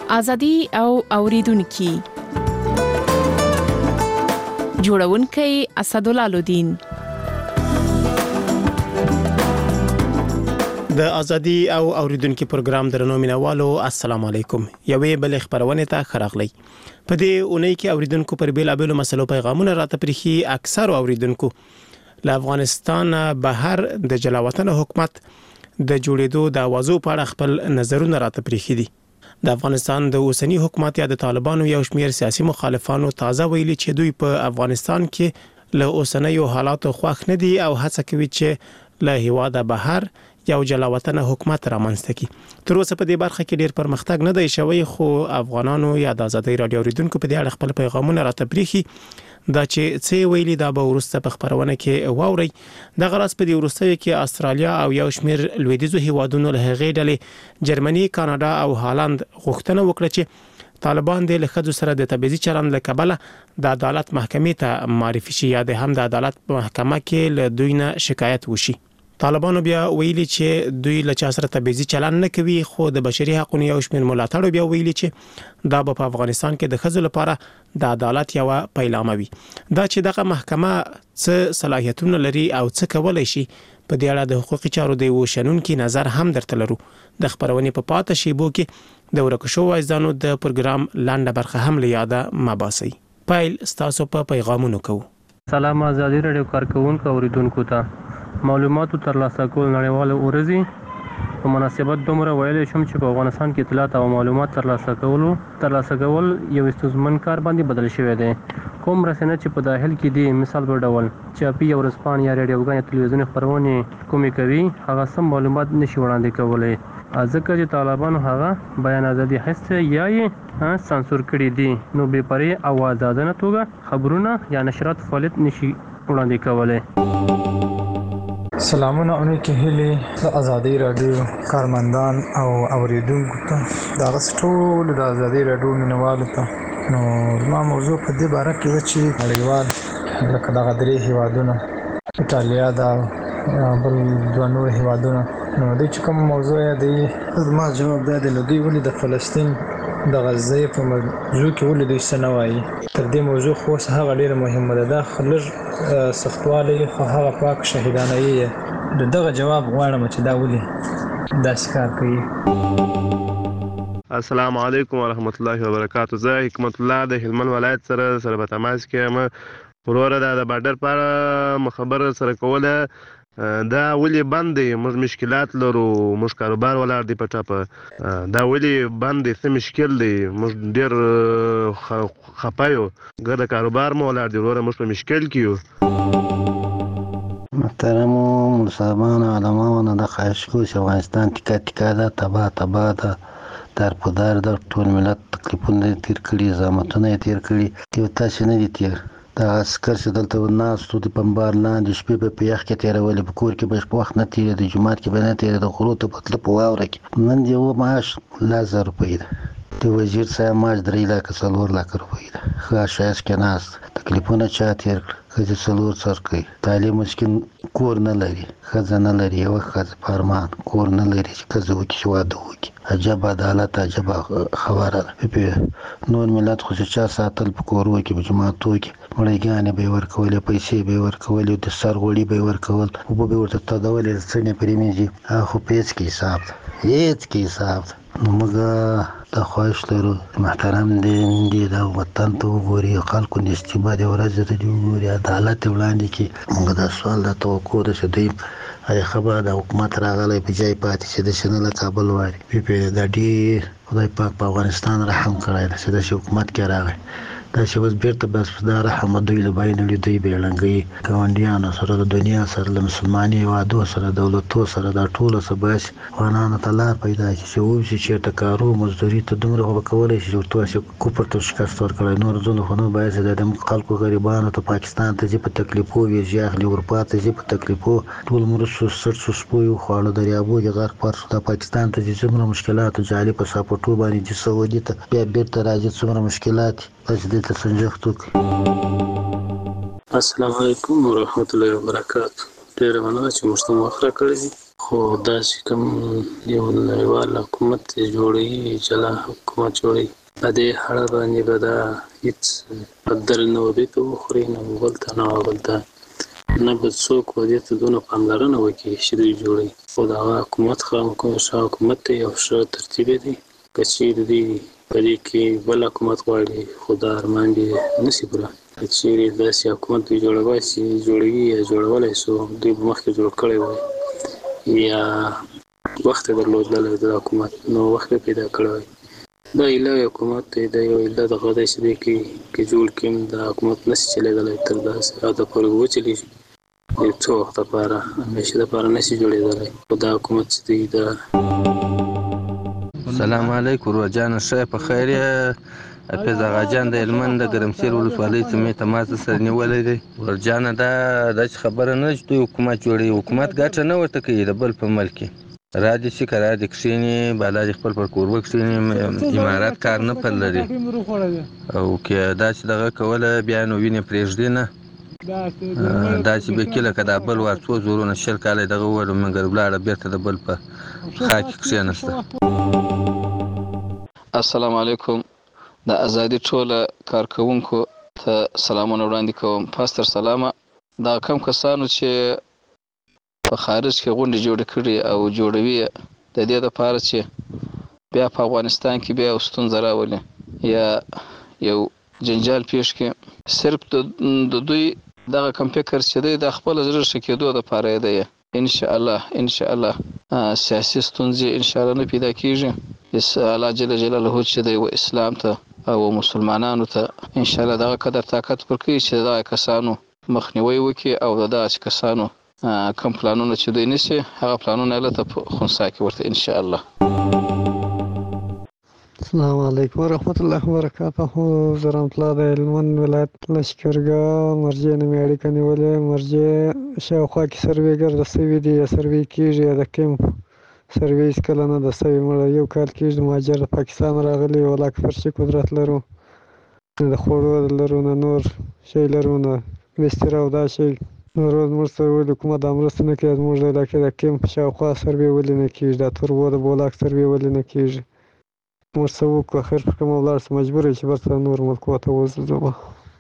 ازادي او اوریدونکو جوړونکي اسدالله لودین. د ازادي او اوریدونکو پروګرام درنو مینوالو السلام علیکم. یوې بل خبرونه ته خراغلی. په دې اونۍ کې اوریدونکو پر بیلابېلو مسلو پیغامونه راته پرخي. اکثر اوریدونکو له افغانستان بهر د جلاوطن حکومت د جوړېدو د اوازو په اړه خپل نظرونه راته پرخي دي. د افغانستان د اوسنی حکومت یا د طالبانو یو شمېر سیاسي مخالفانو تازه ویلي چې دوی په افغانستان کې له اوسنیو حالاتو خوښ نه دي او هڅه کوي چې له هیواده بهر یو جلاوطن حکومت رامنځته کړي. تر اوسه په دې برخه کې ډیر پرمختګ نه دی شوی، خو افغانانو یا د ازادي رادیو اوریدونکو په دې اړه خپل پیغامونه راته پرخي. دا چې څه ویلي دا به ورسته په خبرونه کې واوري. د غراس په دې ورسته کې استرالیا او یو شمېر لویدیځو هیوادونو له هغې ډلې جرمني، کاناډا او هالند غوښتنه وکړه چې طالبان د لخدو سره د تبعیضي چلند له کبله د عدالت محکمې ته معرفي شي یا د هم د عدالت محکمه کې له دوی نه شکایت وشي. طالبانو بیا ویلي چې دوی له چا سره تبعیضي چلند نه کوي، خو د بشري حقوقو یو شمېر ملاتړو بیا ویلي چې دا په افغانستان کې د ښځو لپاره د عدالت یو پیلامه وي. دا چې دغه محکمه څه صلاحیتونه لري او څه کولای شي په دې اړه د حقوقي چارو د وشنونکو نظر هم درته لرو. د خبرونې په پاته شیبو کې د ورکو شو وایزانو د پروګرام لاندې برخه هم لیاده مباسي. پایل ستاسو په پیغامونو کو. سلام ازادي رادیو کارکونکو اوریدونکو ته معلوماتو ترلاسه کول نړیواله ورځي په مناسبت دومره ویل شم چې په افغانستان کې اطلاعات او معلومات ترلاسه کول یو ستونزمن کار باندې بدل شوی دی. کوم رسنۍ چې په داخل کې دي، مثال په ډول چاپي او رسپان یا ریډیوګان یا تلویزیوني خبرونه کومې کوي، هغه سم معلومات نشي وړاندې کولای، ځکه چې طالبانو هغه بیان ازادي هڅه یا سانسور کړی دي، نو بې پرې او آزادانه توګه خبرونه یا نشرات فعالیت نشي وړاندې کولای. سلامونه اونې کې هلي د ازادي رادیو کارمندان او اوریدونکو ته دا ټول د ازادي رادیو مینوالو ته. نو ما موضوع په دې باره کې و چې نړیوال لکه دغه درې هیوادونه ایټالیا دا بل دوه نور هیوادونه، نو دوی چې کوم موضوع دی ما جواب دا دی، دوی ولې د فلسطین د غزې په موضوع کې ولې دوی څه نه وایي. تر دې موضوع خو هغه ډېره مهمه ده، دا لږ سختوالی خو هغه پاک شهیدانه یې دغه جواب غواړم چې دا ولې داسې کار کوي. السلام علیکم ورحمت الله وبرکاتہ. زه حکمت الله د هلمند ولایت سره په تماس کې یم. وروره د بارډر پر خبر سره کوله دا ولې بند دی؟ موږ مشکلات لرو، موږ کاروبار ولاړ دی په ټاپه، دا ولې بند دی؟ څه مشکل دی؟ موږ ډېر خپه یو، ګر د کاروبار مو ولاړ دی وروره، موږ په مشکل کې یو. محترمو مسلمان علماء د خواهش کوم چې افغانستان ټیکا ده، تباه ده، دار په دار د ټول ملت تکلیفونه تیر کړي، زحمتونه تیر کړي، یو تاسو نه دي تیر. دا عسكر چې دلته ناستو د بمبار لاندې شپې په یخ کې تیرولې، په کور کې به په وخت نه تیرې، د جمعات کې به نه تیرې، د غرو ته په تله په واوره کې. نن یو معاش 1000 روپۍ ده، د وزیر صاحب معاش 3 لکه 4 لکه روپۍ ده. ښه ښایست کې ناست، تکلیفونه چا تیر کړ، ښځې 4 سر کوي، تعلیم مسکین کور نه لري، ښځه نه لري، یوه ښځه په ارمان کور نه لري چې ښځه وکړي چې واده وکړي. عجب عدالت، عجب خبره ده. نور ملت خو چې چا ساتل په کورو کې، په جماعتو کې مړیګانې به یې ورکولې، پیسې به یې ورکولې، د سر غوړي به یې ورکول، اوبه به یې ورته تودولې، څڼې پرې مینځي. خو په هېڅ کې حساب ده، هېڅ کې حساب ده. نو موږ دا خواهش لرو محترم دی دا وطن ته وګوري، خلکو نستیبه د ورځې ته دې وګوري، عدالت یې وړاندې کړي. موږ دا سوال دا توقع ده چې دوی خبره د حکومت راغلی په جای پاتې چې د شنه له کابل واري دا ډېر خدای پاک په افغانستان رحم کړی ده چې داسې حکومت کې راغی. دا چې اوس بیرته بس دا رحم دوی له بای نړۍ دوی بیړنګوي ګاونډیانو سره، د دنیا سره، له مسلماني هېوادو سره، دولتو سره، دا ټولو څه باسي افغانانو ته لار پیدا کړي چې ووځي چېرته کارو مزدوري ته دومره خو به کولی شي چې ورته وایي چې کفر ته شکست ورکړی، نور ځنو خو نه باسي. دا د خلکو غریبانو ته پاکستان ته ځي په تکلیفو، ویزې اخلي، اروپا ته ځي په تکلیفو، ټول مرسو سرسو سپویو خواړو دریابو دې غرق پرسو، دا پاکستان ته ځي څومره مشکلاتو، جعلي پاسپورټو باندې ځي سعودي ته، بیا بیرته راځي څومره مشکلات تاسو دې ته سنجښت وکړئ. السلام علیکم ورحمت الله وبرکاتہ. ډېره مننه چې موږ ته وخت راکړی دی. خو داسې کوم یو نړیوال حکومت جوړوي جلا حکومت جوړوي په دې اړه باندې به دا هېڅ بدل نه و دوی ته وخوري نه بل ته نه هغه ته نه به څوک دې ته دونه پاملرنه وکړي چې دوی جوړوي خو د هغه حکومت ښه حکومت دی او ښه ترتیب دی که چېرې دوی په دې کې بل حکومت غواړي خو دا ارمان دې نشي پوره که چېرې داسې حکومت دوی جوړوي یا جوړولی سو دوی به مخکې جوړ کړی وای یا وخت یې درلودلی د حکومت نو وخت یې پیدا کړی وای دا ایله حکومت دی دا یو ایله دغه دی چې دی کې جوړ کړي دا حکومت نشي چلېدلی تر داسې حده پورې وچلېږي یو څو وخت دپاره همیشه دپاره نشي جوړېدلی خو دا حکومت چې دی دا السلام علیکم روجان ښه په خیر یې حافظ اغا جان د هلمند د ګرمسیر ولسوالۍ سیمې تماس سره نیولی دی ورجانه دا داسې خبره نه ده چې دوی حکومت جوړوي حکومت ګټه نه ورته کوي د بل په ملک کې را دې شي که را دې کښېني بالا دې خپل پر کوربه کښېني امارت کار نه پر لري او که داسې دغه کوله بیا نو وینې پرېږدي نه داسې بېکي لکه دا بل وار 2 زورونه 20 کاله یې دغه وویل مګر ولاړه بېرته د بل په خاک کې کښېنسته السلام علیکم د ازادي ټوله کارکوونکو ته سلامونه وړاندې کوم پاستر سلامه دا کم کسانو چې په خارج کې غونډې جوړې کړي او جوړوي د دې دپاره چې بیا په افغانستان کې بیا یو ستونزه راولي یا یو جنجال پیښ کړي صرف د دوی دغه کم فکر چې دی د خپل زړه ښه کېدو دپاره یې دی انشاءالله سیاسي ستونزې انشاءالله نه پیدا کېږي الله جل جلاله چې دی و اسلام ته او مسلمانانو ته انشاءالله دغه قدر طاقت ورکوي چې دغه کسانو مخنیوی وکړي او د دغسې کسانو کوم پلانونه چې دوی نیسي هغه پلانونه یې هلته په خنثی کې ورته انشاءالله السلام علیکم ورحمت الله وبرکاته زه رحمت الله د هلمند ولایت لشکرګاه مرجې نه مې اړیکه نیولې مرجې شاوخوا کې سروې ګرده سوي دي یا سروې کېږي یا د کیمپ سروې هېڅکله نه ده سوې مړه 1 کال کېږي د مهاجر د پاکستان راغلي ولا که فرشي قدرت لرو نه د خوړو لرو نه نور شی لرو نه بستره او دا شی نور موږ ته ویل حکومت دا مرسته نه کوي زموږ د علاقې د کیمپ شاوخوا سروې ولې نه کېږي دا توربو د بولاک سروې ولې نه کېږي موږ څه وکړو اخر په کومه ولاړ شو مجبور یو چې برته نور ملکو ته وځو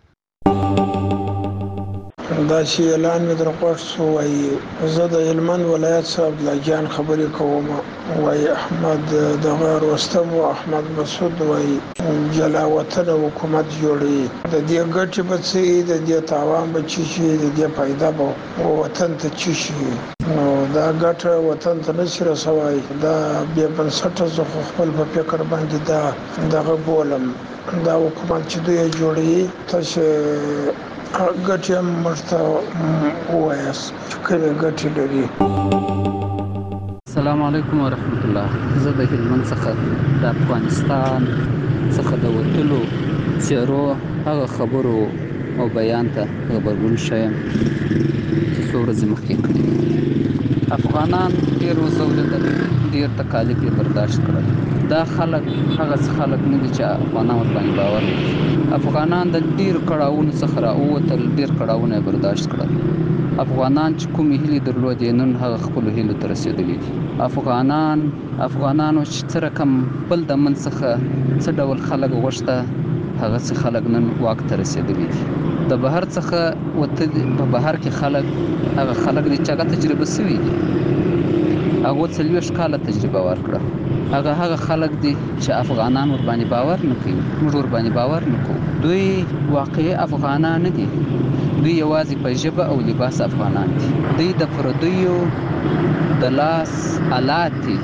دا چې اعلان مې در خوښ شو وایي زه د هلمند ولایت صاحب عبدالله خبرې کوم وایي احمد دغه رستم و احمد مسعود وایي جلا وطن حکومت جوړوي د دې ګټې به څه وي د دې تاوان به څه شي د دې فایده به وطن ته څه شي نو دا ګټه وطن ته نشي رسوای دا بې بنسټه زه خو خپل په فکر باندې دا دغه بولم دا حکومت چې دوی جوړوي تاسو ګټې هم ورته ووایاست چې کومې ګټې لري السلام علیکم ورحمت الله زه د هلمند څخه د افغانستان څخه د وتلو څیرو هغه خبرو او بیان ته غبرګون شوم چې څو ورځې مخکې کړي افغانان ډېر وځورېدل ډېر تکالیف یې برداشت کړل دا خلک هغه خلک نه دي چې افغانان ورباندې باور لري افغانان د ډېرو کړاوونو څخه راووتل ډېر کړاوونه یې برداشت کړل افغانان چې کومې هیلې درلودې نن هغه خپلو هیلو ته رسېدلي دي افغانانو چې څه رقم بل د من څخه څه ډول خلک غوښته هغه څه خلک نن واک ته رسېدلي دي د بهر څخه وتلي په بهر کې خلک هغه خلک دي چې هغه تجربه سوي دي هغو 40 کاله تجربه ورکړه هغه خلک دي چې افغانان ورباندې باور نه کوي موږ ورباندې باور نه کوو دوی واقعي افغانان نه دي دوی یوازې په ژبه او لباس افغانان دي دوی د پردیو د لاس آلات دي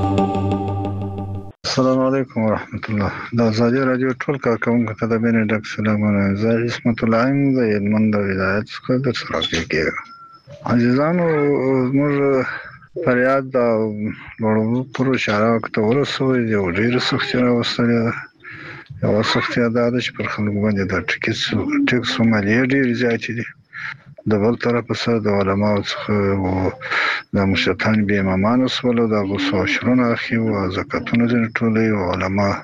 السلام علیکم ورحمت الله د ازادي رادیو ټول کارکوونکو ته د بینه ډک سلامونه زه عصمت الله یم د هلمند ولایت څخه د سراکې کېږم عزیزانو موږ فریاد د لوړو پر اشاره وکړه ورسوي یو ډېر سختي راوستلې ده یو سختي دا ده چې پر خلکو باندې د ټیکس مالیه ډېر زیات دي د بل طرف سره د علماء څخه او د مشتان به امامان وسول او د غوسو شرونه اخی او زکاتونه د ټولې علماء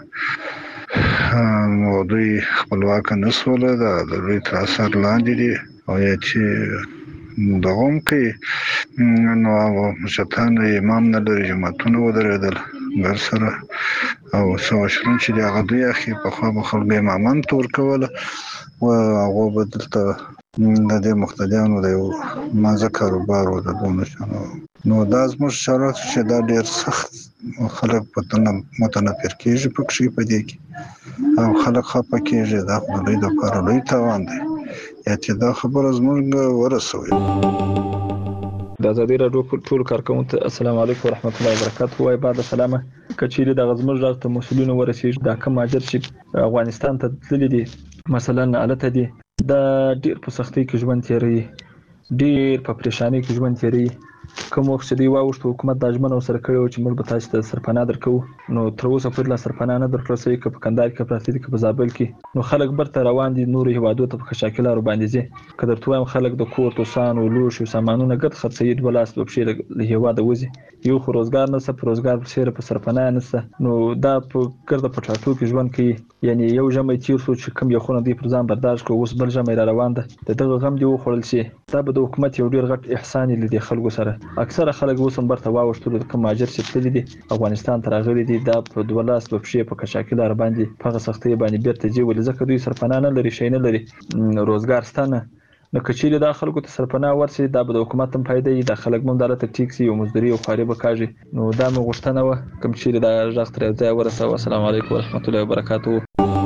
نو دوی خپلواک نسول د دوی تر اثر لاندې دي او چې دغه هم کوي نو مشتان امام نه لري جماعتونه ودرېدل ګر سره او سواشرون چې د هغه دوی اخی په خوا به خلکو امامان تور کوله او هغه به دلته د دې مقتدیانو د یو مازه کاروبار و د دونه نو دا زموږ شرایط چې دا ډېر سخت خلک په متنفر کېږي په کښې په دې کې او خلک خفه کېږي دا خو د دوی دپاره لوی تاوان دی یا چې دا خبره زموږ ورسوي د ازادي راډیو ټول کارکونکو ته السلام علیکم ورحمت الله وبرکاته وای بعد سلامه کچېری د غزمر راغ ته مسولینو ورسېږي دا کوم اجر چې افغانستان ته تللی دي مثلا الته دي دا ډیر په سختۍ کې ژوند تیری ډیر په پریشانی کې ژوند تیری کوم وخت دی واوښت حکومت د اجمن سره کړو چې موږ به تاسو ته سرپناه درکو نو تر اوسه پورې لا سرپناه نه درکړل شوی که په کندهار کې پراته دي که په زابل کې نو خلک برته روان دي نور هیوادو ته په شاکلارو باندې ځي که درته وایم خلک د کور توسان او لوښ او سامانونه ګډ خرڅوي دوه لاس په پښې له هیواده وځي یو خو روزګار نشته په روزګار پسې په سرپناه نشته نو دا په ګرده په ټاټو کې ژوند کوي یعنی یو ژمی تیر شو چې کوم یو خونه دی پر ځان برداشت کړو اوس بل ژمی را روان ده د دغه غم دی وخوړل شي دا به د حکومت یو ډیر غټ احسان لیدي خلکو سره اکثره خلک اوس هم برته واوښتل کوم ماجر چې تللی دي افغانستان ته راغلي دي دا په دوه لاس په پښې په کشاکلار باندې په سختۍ باندې بیرته ځي ولې ځکه دوی سرپناه نه لري شي نه لري روزګار ستنه نو کچېری دا خلکو ته سرپناه ورسي دا به د حکومت هم فائدې دا خلک مم دلته ټیکسي او مزدوري او خاري به کاږي نو دا مو غوښتنه و کوم چې دا ځخ تر ځای ورسو السلام علیکم ورحمت الله وبرکاته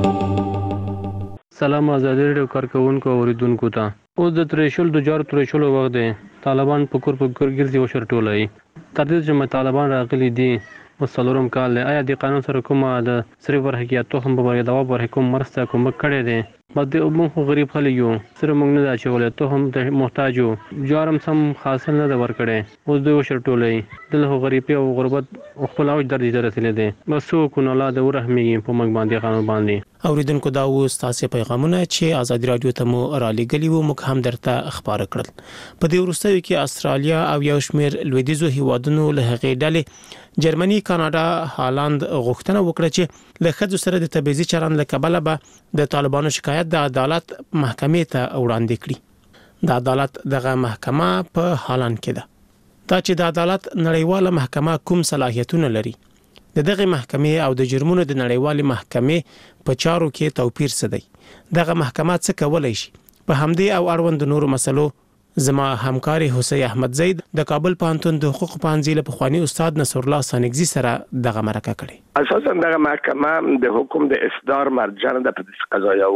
سلام ازادي راډیو کارکونکو اوریدونکو ته اوس د تریشل د جار تریشل وخت دی طالبان په کور په کور ګرځي او شرټولای تر دې چې طالبان راغلي دي وسلورم کال آیا د قانون سره کومه د سری ورحکیاتو هم په دوا ورحکوم مرسته کوم کړي دي بده موږ غریب خلک یو سره موږ نه اچولې ته هم د محتاجو جارم سم حاصل نه ور کړي اوس د شرټولای دله غریبي او غربت خپل او درد درته دي مسو کو نه لا د ورحمي په موږ باندې قانون باندې اوریدونکو دا و تاسو پیغامونه چې ازادي رادیو ته مو را لګلی وو موږ هم درته خبر کړل په دې ورستیو کې استرالیا او یو شمېر لویدیزو هیوادونو له هغې ډلې جرمني کاناډا هالند غوښتنه وکړه چې له خځو سره د تبعیضي چلند له کبله به د طالبانو شکایت د عدالت محکمې ته وړاندې کړي د عدالت دغه محکمه په هالند کې ده دا چې د عدالت نړیواله محکمه کوم صلاحیتونه لري دغه محکمې او د جرمونو د نړیوالې محکمې په چارو کې توپیر څه دی دغه محکمه څه کولای شي په همدې او اړوند نورو مسلو زما همکاري حسین احمد زید د کابل پوهنتون د حقوق پوهنځي له پخوانی استاد نصر الله سانګزي سره دغه مرکه کړې اساسا دغه محکمه د حکم د اصدار مرجع د قضایاو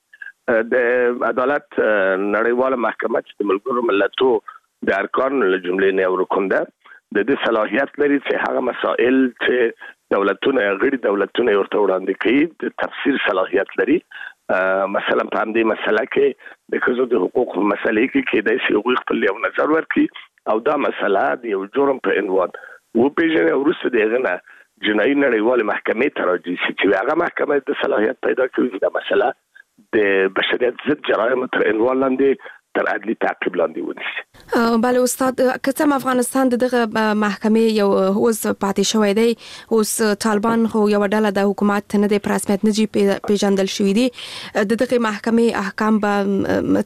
کې د عدالت نړیواله محکمه چې د ملګرو ملتو د ارکان له جملې نه ورکوم ده د دې صلاحیت لري چې هغه مسائل چې دولتونه غیر دولتونه ورته وړاندې کوي د تفسیر صلاحیت لري مثلا په همدې مسله کې د ښځو د حقوقو مسلې کې د هغوی خپل یو نظر ورکړي او دا مسله د یو جرم په عنوان وپېژني او وروسته د هغه نه جنایي نړیوالې محکمې ته راځي چې هغه محکمه د صلاحیت پیدا کوي چې دا مسله د بشریت ضد جرایم تر عنوان لاندې تر عدلي تعقیب لاندې ونیسي بله استاد کڅم افغانستان دغه محکمې یو اوس پاتې شوی دی اوس طالبان خو یو ډله د حکومت نه دی پر رسمیت نه جی پیژندل شوی دی دغه محکمې احکام به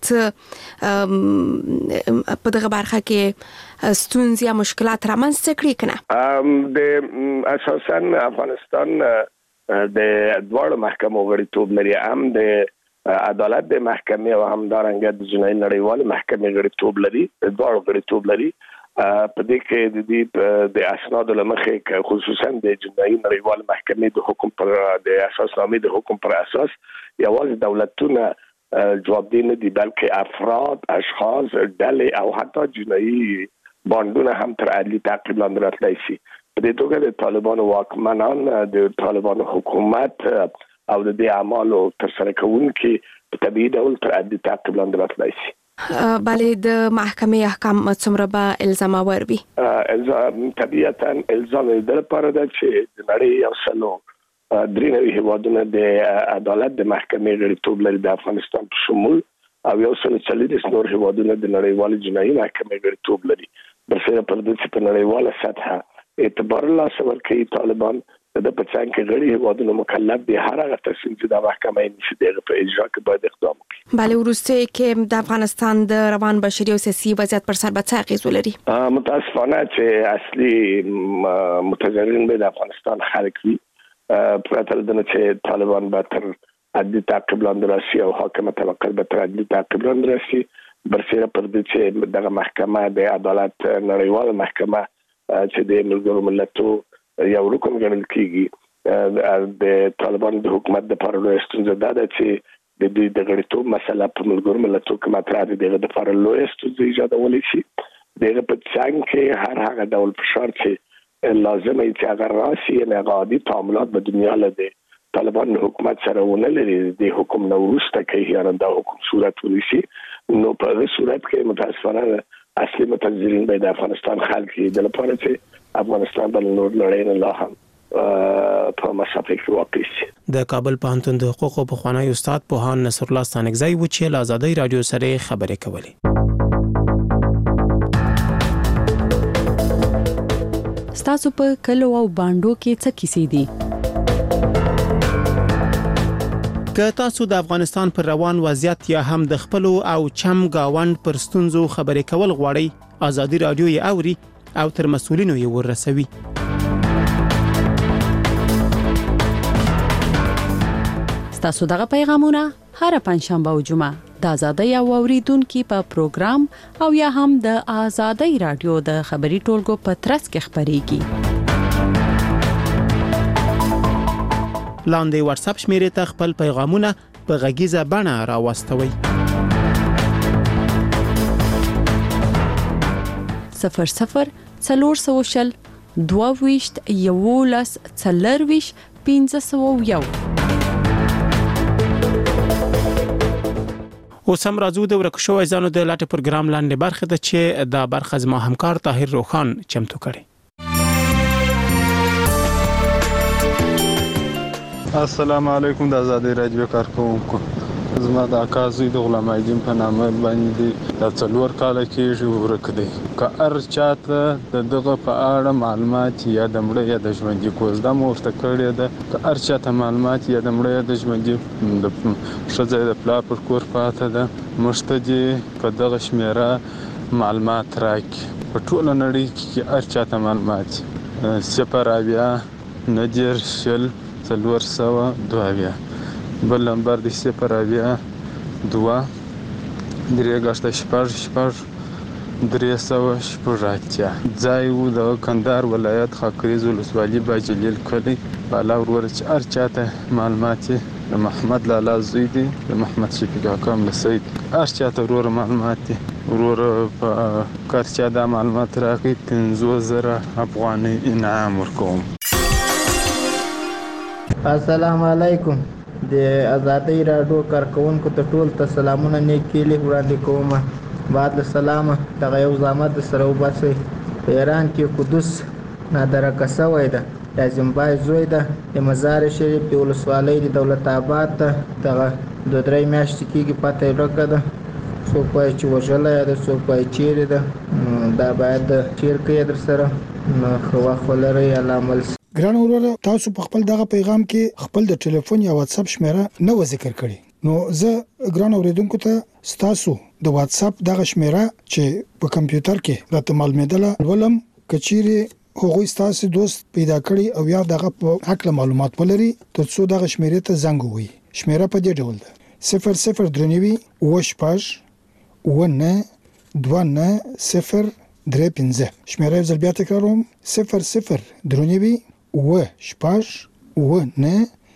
په دغه برخه کې ستونزې یا مشکلات رامنځته کړي کنه د اساسا افغانستان د دوه محکمو غړیتوب لري هم د عدالت د محکمې او همدارنګه د جنایي نړیوالې محکمې غړیتوب لري د دوه غړیتوب لري په دې کې د دې د اسناد لمخې خصوصا د جنایي نړیوالې محکمې د حکم پر د اساسنامې د حکم پر اساس یوازې دولتونه جوابدې نه دي بلکې افراد اشخاص ډلې او حتی جنایي باندونه هم تر عدلي تعقیب لاندې راتلی شي په دې توګه د طالبانو واکمنان د طالبانو حکومت او د دې اعمالو تر سره کوونکي په طبيعي ډول تر عدلي تعقیب لاندې راتلی شي بلې د محکمې احکام څومره به الزامور وي طبیعتا الزام د لپاره ده چې د نړۍ یو سلو درې نوي هیوادونه د عدالت د محکمې غړیتوب لري د افغانستان په شمول او یو سلو څلوېښت نور هیوادونه د نړیوالې جنایي محکمې غړیتوب لري برسره پر دې چې په نړیواله سطحه اعتبار لاسه ورکوي طالبان د پچان کې غړي هیوادونو مکلف دي هر هغه تصمیم چې د محکمې نشي دغه په اجرا کې باید اقدام وکړي. بله وروسته کې د افغانستان د روان بشري او سیاسي وضعیت پر سر به څه اغیز ولري؟ متاسفانه چې اصلي متضررین به د افغانستان خلک وي پرته له دې چې طالبان به تر عدلي تعقیب لاندې راشي او حاکمه طبقه به تر عدلي تعقیب لاندې راشي برسېره پر دې چې دغه محکمه د عدالت نړیواله محکمه چې د ملګرو ملتونو یو رکن ګڼل کیږي د طالبان د حکومت د پرلو ستونزه ده چې د دوی د غړیتوب مسله په ملګرو ملتونو کې مطرح دي د پرلو ستونزه ایجادول شي دغه په څنګه کې هر هغه ډول فشار چې لازم وي چې هغه راشي نه غادي تعاملات په دنیا له طالبان حکومت سره ونه لري د حکومت نو ورسته کوي یا د حکومت صورت ونیسي نو په دې صورت کې متاسفانه اصلي متضررین به د افغانستان خلک د لپاره چې افغانستان بل نور لړۍ نه لا هم په مسافه کې واقع شي. د کابل پوهنتون د حقوقو پخوانی استاد پوهان نصر الله ستانکزی و چې له آزادۍ رادیو سره خبرې کولې. ستاسو په کلو او باندو کې څه کیسې دي؟ که تاسو د افغانستان پر روان وضعیت یا هم د خپل او چم گاوند پر ستونزو خبرې کول غواړئ آزادۍ رادیو یې اوري او تر مسؤلینو یې ورسوي. ستاسو دغه پیغامونه هر پنځشنبه او جمعه د آزادۍ او اوریدونکو په پروګرام او یا هم د آزادۍ رادیو د خبري ټولګو په ترڅ کې خبريږي. لاندې واتس اپ شمیرې ته خپل پیغامونه په غږیزه بڼه راوستوئ. 00 400 22 11 40 501. اوس هم راځو د ورک شوی ځانو د لاټ پروګرام لاندې برخه ده چې د برخه زما همکار طاهر روخان چمتو کړي. السلام علیکم د آزادۍ رادیو کارکونکو زما د اکازوی د غلام ایدین په نامه باندې د 4 کال کې ورک دی که هر چاته دغه په اړه معلومات یا د مړه یا د ژوندۍ کوزده مورته کړی ده که هر چاته معلومات یا د مړه یا د ژوندۍ د شځه د پلا پر کور پاته ده مشتدي په دغه شمیره معلومات راکړي په ټول نړۍ کې هر چاته معلومات سپراویا ندیر شل 402 بل نمبر د سپراویا 2 درېګشت شپږ 318 ځای وو د کندهار ولایت خاکریز ولسوالۍ باجلیل کلی بالا ورور چې هر چاته معلومات د محمد لالا زوی دی د محمد شفیق حکم لسید هر چاته ورور معلومات دی ورور په کارچا د معلومات راکې 15000 افغاني انعام ورکوم. السلام علیکم د آزادۍ رادیو کارکونکو ته ټول ته سلامونه نیکې له وړاندې کوم. بعد السلام دغه یو زحمت سره وباسي په ایران کې قدس نادرکه شوی ده د زمبای زوی ده د مزار شریف د ولسوالۍ د دولت آباد ته دغه 2-3 میاشتې کېږي پته ورکه ده څوک وایي چې وژلی ده څوک وایي چیرې ده دا باید چیر کې در سره نو ښه وخت ولرئ الله عمل. ګران وروره تاسو په خپل دغه پیغام کې خپل د ټلیفون یا واتس اپ شمیره نه و ذکر کړی نو زه ګران اوریدونکو ته تاسو د واتس اپ دغه شمیره چې په کمپیوټر کې راته معلومېدله ولم کچيري هغوی تاسو دوست پیدا کړی او یا دغه په حق معلومات ولري ترڅو دغه شمیره ته زنګ ووي. شمیره په دې ډول ده 00 وشپاش ونه 2903 شمیره زل بیا تکراروم 00 و شپاش و نه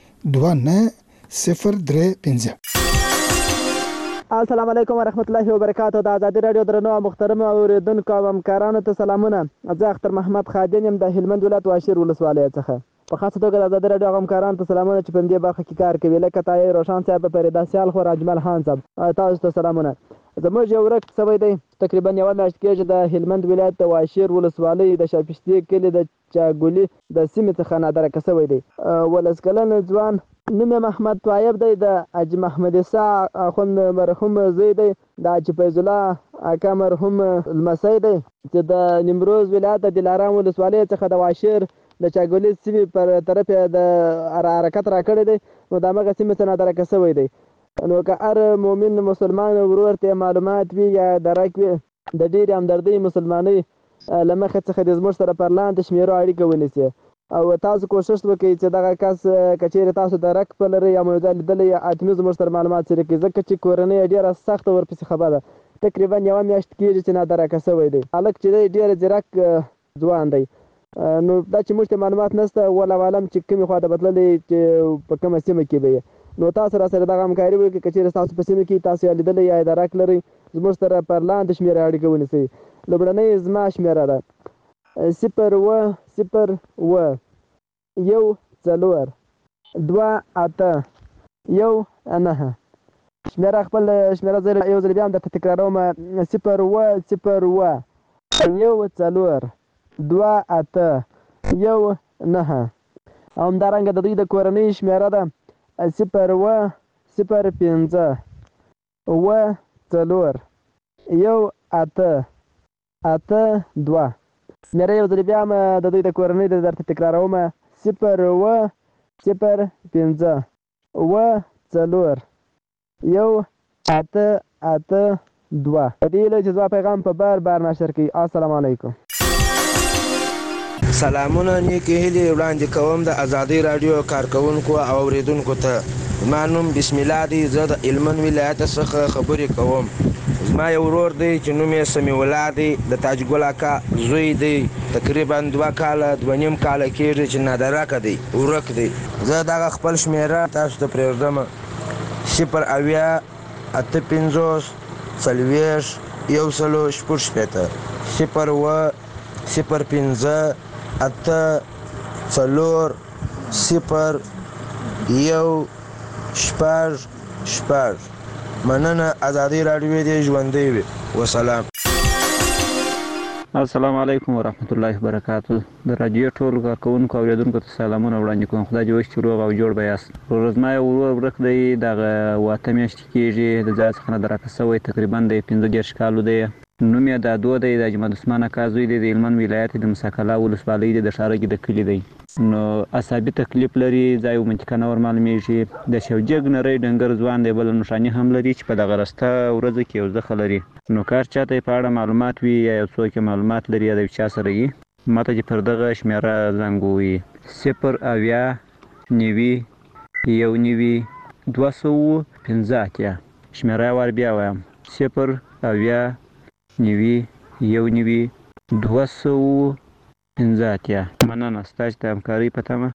2903. السلام علیکم ورحمت الله وبرکاتہ. د آزادۍ رادیو درنو محترم اوریدونکو او همکارانو ته سلامونه. زه اختر محمد خادم یم د هلمند ولایت واشیر ولسوالۍ څخه. په خاصه توګه د آزادۍ رادیو همکارانو ته سلامونه چې په دې برخه کې کار کوي لکه طاهر روشان صاحب پریدا سیال خو اجمل خان صاحب تاسو ته سلامونه. زموږ یو ورک سوی دی تقریبا یو میاشت کېږي د هلمند ولایت د واشیر ولسوالۍ د شاپشتي کلی د چاګولي د سیمې څخه نادرکه سوی دی. ولس کلن ځوان نوم محمد طیب دی د حاجي محمد عیسی اخوند مرحوم زوی دی د حاجي فیض الله اکا مرحوم لمسی دی چې د نیمروز ولایت د دلارام ولسوالۍ څخه د واشیر د چاګولیز سیمې پر طرف د حرکت راکړی دی، نو د همغه سیمې څخه درکه شوی دی. نو که هر مؤمن مسلمان ورور ته معلومات وي یا درک وي، د ډېرې همدردۍ مسلمانۍ له مخې څخه د زموږ سره پر لاندې شمېرو اړیکه ونیسي او تاسو کوشش وکړئ چې دغه کس که چېرې تاسو درک په لرئ یا مو یو ځای لیدلی حتمي زموږ سره معلومات شریک کړئ، ځکه چې کورنۍ یې ډېره سخته ورپسې خبره ده. تقریبا 1 میاشت کېږي چې نادرکه شوی دی. هلک چې دی ډېر ځیرک ځوان دی. نو دا چې موږ ته معلومات نشته، والله عالم چې کومې خوا ته به تللی چې په کومه سیمه کې به یې، نو تاسو را سره دغه همکاري وکړئ. که چېرې ستاسو په سیمه کې تاسو یې لیدلی یا درک لرئ، زموږ سره پر لاندې شمېره اړیکه ونیسئ. لومړنۍ زما شمېره ده 010428119. شمېره خپل شمېره زه یو ځل بیا هم درته تکراروم 010428119. او همدارنګه د دوی د کورنۍ شمېره ده 010541882. شمېره یو ځل بیا هم د دوی د کورنۍ د درته تکراروم 010541882. په دې هیله چې زما پیغام په بار نشر کړي. السلام علیکم. سلامونه نیکې هیلې وړاندې کوم د ازادۍ راډیو کارکوونکو او اوریدونکو ته. زما نوم بسم الله دی، زه د هلمند ولایت څخه خبرې کوم. زما یو ورور دی چې نوم یې سمیع الله دی، د تاج ګل اکا زوی دی. تقریبا 2 کاله 2.5 کاله کېږي چې نادرکه دی، ورک دی. زه دغه خپل شمېره تاسو ته پرېږدم 08015 مننه. ازادۍ راډیو دې ژوندۍ وي. وسلام. السلام علیکم ورحمت الله وبرکاتو. د راډیو ټول کارکوونکو او اوریدونکو ته سلامونه وړاندې کوم. خدای دې وکړي چې روغ او جوړ به یاست. زما یو ورور ورک دی، دغه 8 میاشتې کېږي د ځای څخه نادرکه شوی، تقریبا د 15 کالو دی. نوم یې دادو دی، د اجمد عثمان اکا زوی دی، د هلمند ولایت د مساکلا ولسوالۍ دی، د ښارګي د کلي دی. نو عصابي تکلیف لري، ځای و منطقه نه ورمعلومېږي. د شوجګ نری ډنګر ځوان دی، بله نښاني هم لري چې په دغه رسته ورځو کې یو زخه لري. نو کار چاته په اړه معلومات وي یا یو څوک معلومات لري یا د یو چا سره وي، ماته چې پر دغه شمېره زنګ ووهي 0801919 شمېره وار بیا وایم 0801919 مننه ستاسو ته همکارۍ په تمه.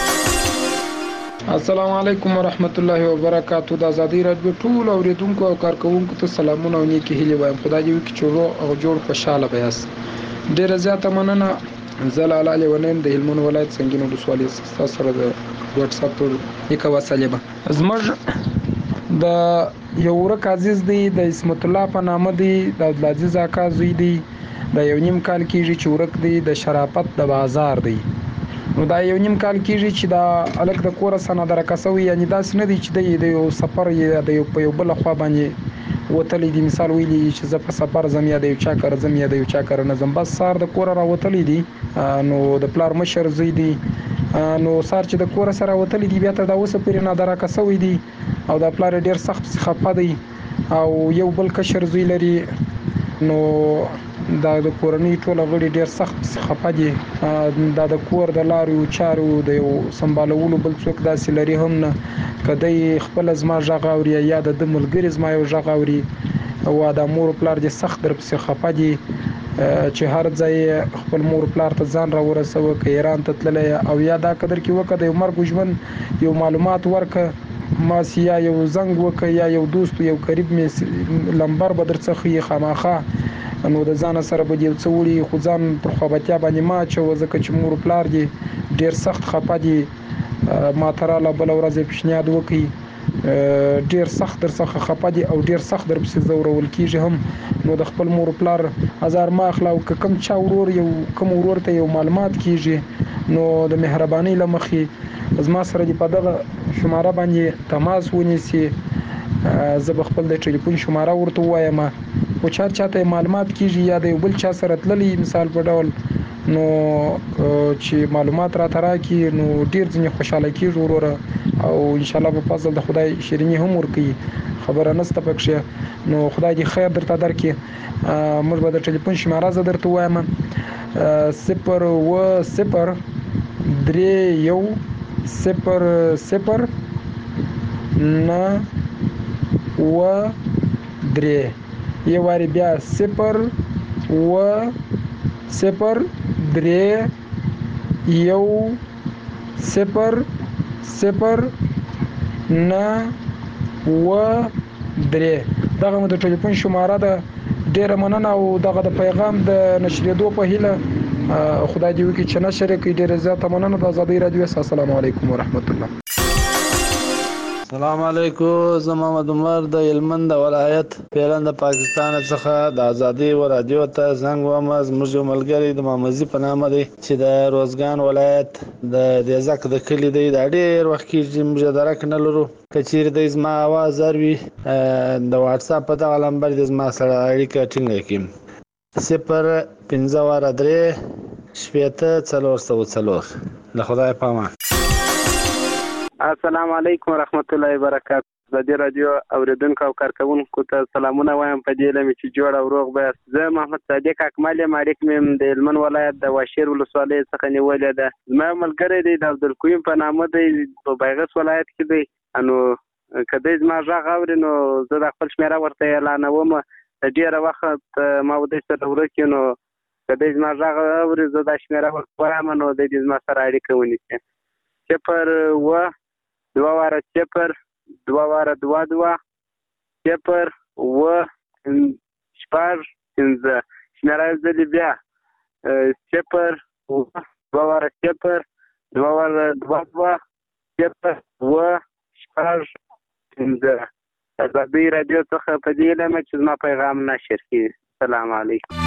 السلام علیکم ورحمت الله وبرکاتو. د ازادۍ راډیو ټول اوریدونکو او کارکوونکو ته سلامونه او نیکې هیلې وایم. خدای دې وکړي چې روغ او جوړ خوشاله به یاست. ډېره زیاته مننه. زه لاله لیونیم د هلمند ولایت سنګین ولسوالۍ ستاسو سره د واتس اپ پر یکه وسیله به زموږ د یو ورک عزیز دی، د اسمت الله په نامه دی، د عبدالعزیز اکا زوی دی، د 1.5 کال کېږي چې ورک دی، د شرافت د بازار دی. نو دا 1.5 کال کېږي چې دا هلک د کوره څخه نادرکه شوی، یعنې داسې نه دی چې دی د یو سفر یا د یو په یو بله خوا باندې وتلی دی. مثال ویلی چې زه په سفر ځم یا د یو چا کره ځم یا د یو چا کره نه ځم، بس سهار د کوره راوتلی دی. نو د پلار مشر زوی دی، نو سهار چې د کوره سره راوتلی دی بیا تر دا اوسه پورې نادرکه شوی دی او د پلار ډېر سخت خفه دی او یو بل کشر زوی لري. نو دا د کورنۍ ټول غړي ډېر سخت خفه دي. دا د کور د لارو چارو د یو سمبالولو بل څوک داسې لري هم نه. که دی خپل زما غږ اوري یا د ملګري زما یو غږ اوري، او د مور پلار دې سخت درپسې خفه دي چې هر ځای خپل مور پلار ته ځان را ورسوه، که ایران ته تللی او یا دا قدر کې وکړه د یو مرګ ژوند یو معلومات ورکړه، ماسې یا یو زنګ وکړه یا یو دوست یو قریب مې لمبر به در څخه یې خامخا. نو د ځان سره به یو څه وړي، خو ځان پر خوابتیا باندې ما اچوه، ځکه چې مور پلار دې ډېر سخت خفه دي. ما ته راله بله ورځ یې پیشنهاد وکړي، ډېر سخت در څخه خفه دي او ډېر سخت در پسې ځورول کېږي هم. نو د خپل مور پلار ازار ما اخله، او که کوم چا کوم ورور ته یو معلومات کېږي نو د مهربانۍ له مخې زما سره دې په دغه شماره باندې تماس ونیسي. زه به خپل د ټلیفون شماره ورته ووایم، خو چاته معلومات کېږي یا د یو بل چا سره تللی مثال په ډول نو چې معلومات را تراکي نو ډیر ځنې خوشاله کیږي وروره او ان شاء الله په فضل د خدای شیرینی هم ورکي خبره نسته پکښه نو خدای دې خیر درته درکړي موږ به د ټلیفون شماره زه درته وایم 0 3 1 0 9 و 3 یو واری بیا 0 و 0 3 1 0 0 9 و 3 دغه مو د ټلیفون شماره ده. ډیره مننه او دغه د پیغام د نشریدو په هیله خدای دې وکړي چې نشر کړي. ډیره زیاته مننه د آزادۍ رادیو. السلام علیکم ورحمت الله. السلام علیکم. زه محمد عمر د هلمند ولایت پیران د پاکستان څخه د آزادۍ رادیو ته زنګ وم. زموږ ملګری د مامزي په نامه دی چې د روزګان ولایت د دیزک د کلی دی. دا ډیر وخت کې موږ درک نه لرو. کچیر د زما आवाज اروي د واتس اپ په دغه نمبر د زما سره اړیکه ټینګ کړئ 0 5 4 له خدای پامه. السلام علیکم ورحمت الله وبرکاته. د دې رادیو اوریدونکو او کارکونکو ته سلامونه وایم په دې لمه چې جوړ او روغ به. زه محمد صادق اکمل مالک مم د هلمند ولایت د واشیر ولسوالۍ څخه نیولې ده. زما ملګری دی د عبدالقیوم په نامه دی په بیغس ولایت کې دی. انو کله زما ژغ اوري نو زه د خپل شمیره ورته اعلانوم. د ډیره وخت ما ودی سره ورکې نو کله زما ژغ اوري زه د شمیره ورته وایم نو د دې زما سره اړیکه ونیسي 0 و 2 واره 0 2 واره 2 2 0 و 5 شمیره زلی بیا 0 و 2 واره 0 2 واره 2 2 0 و 5 آزادۍ رادیو څخه په دې لمه چې زما پیغام نشر کړي. السلام علیکم.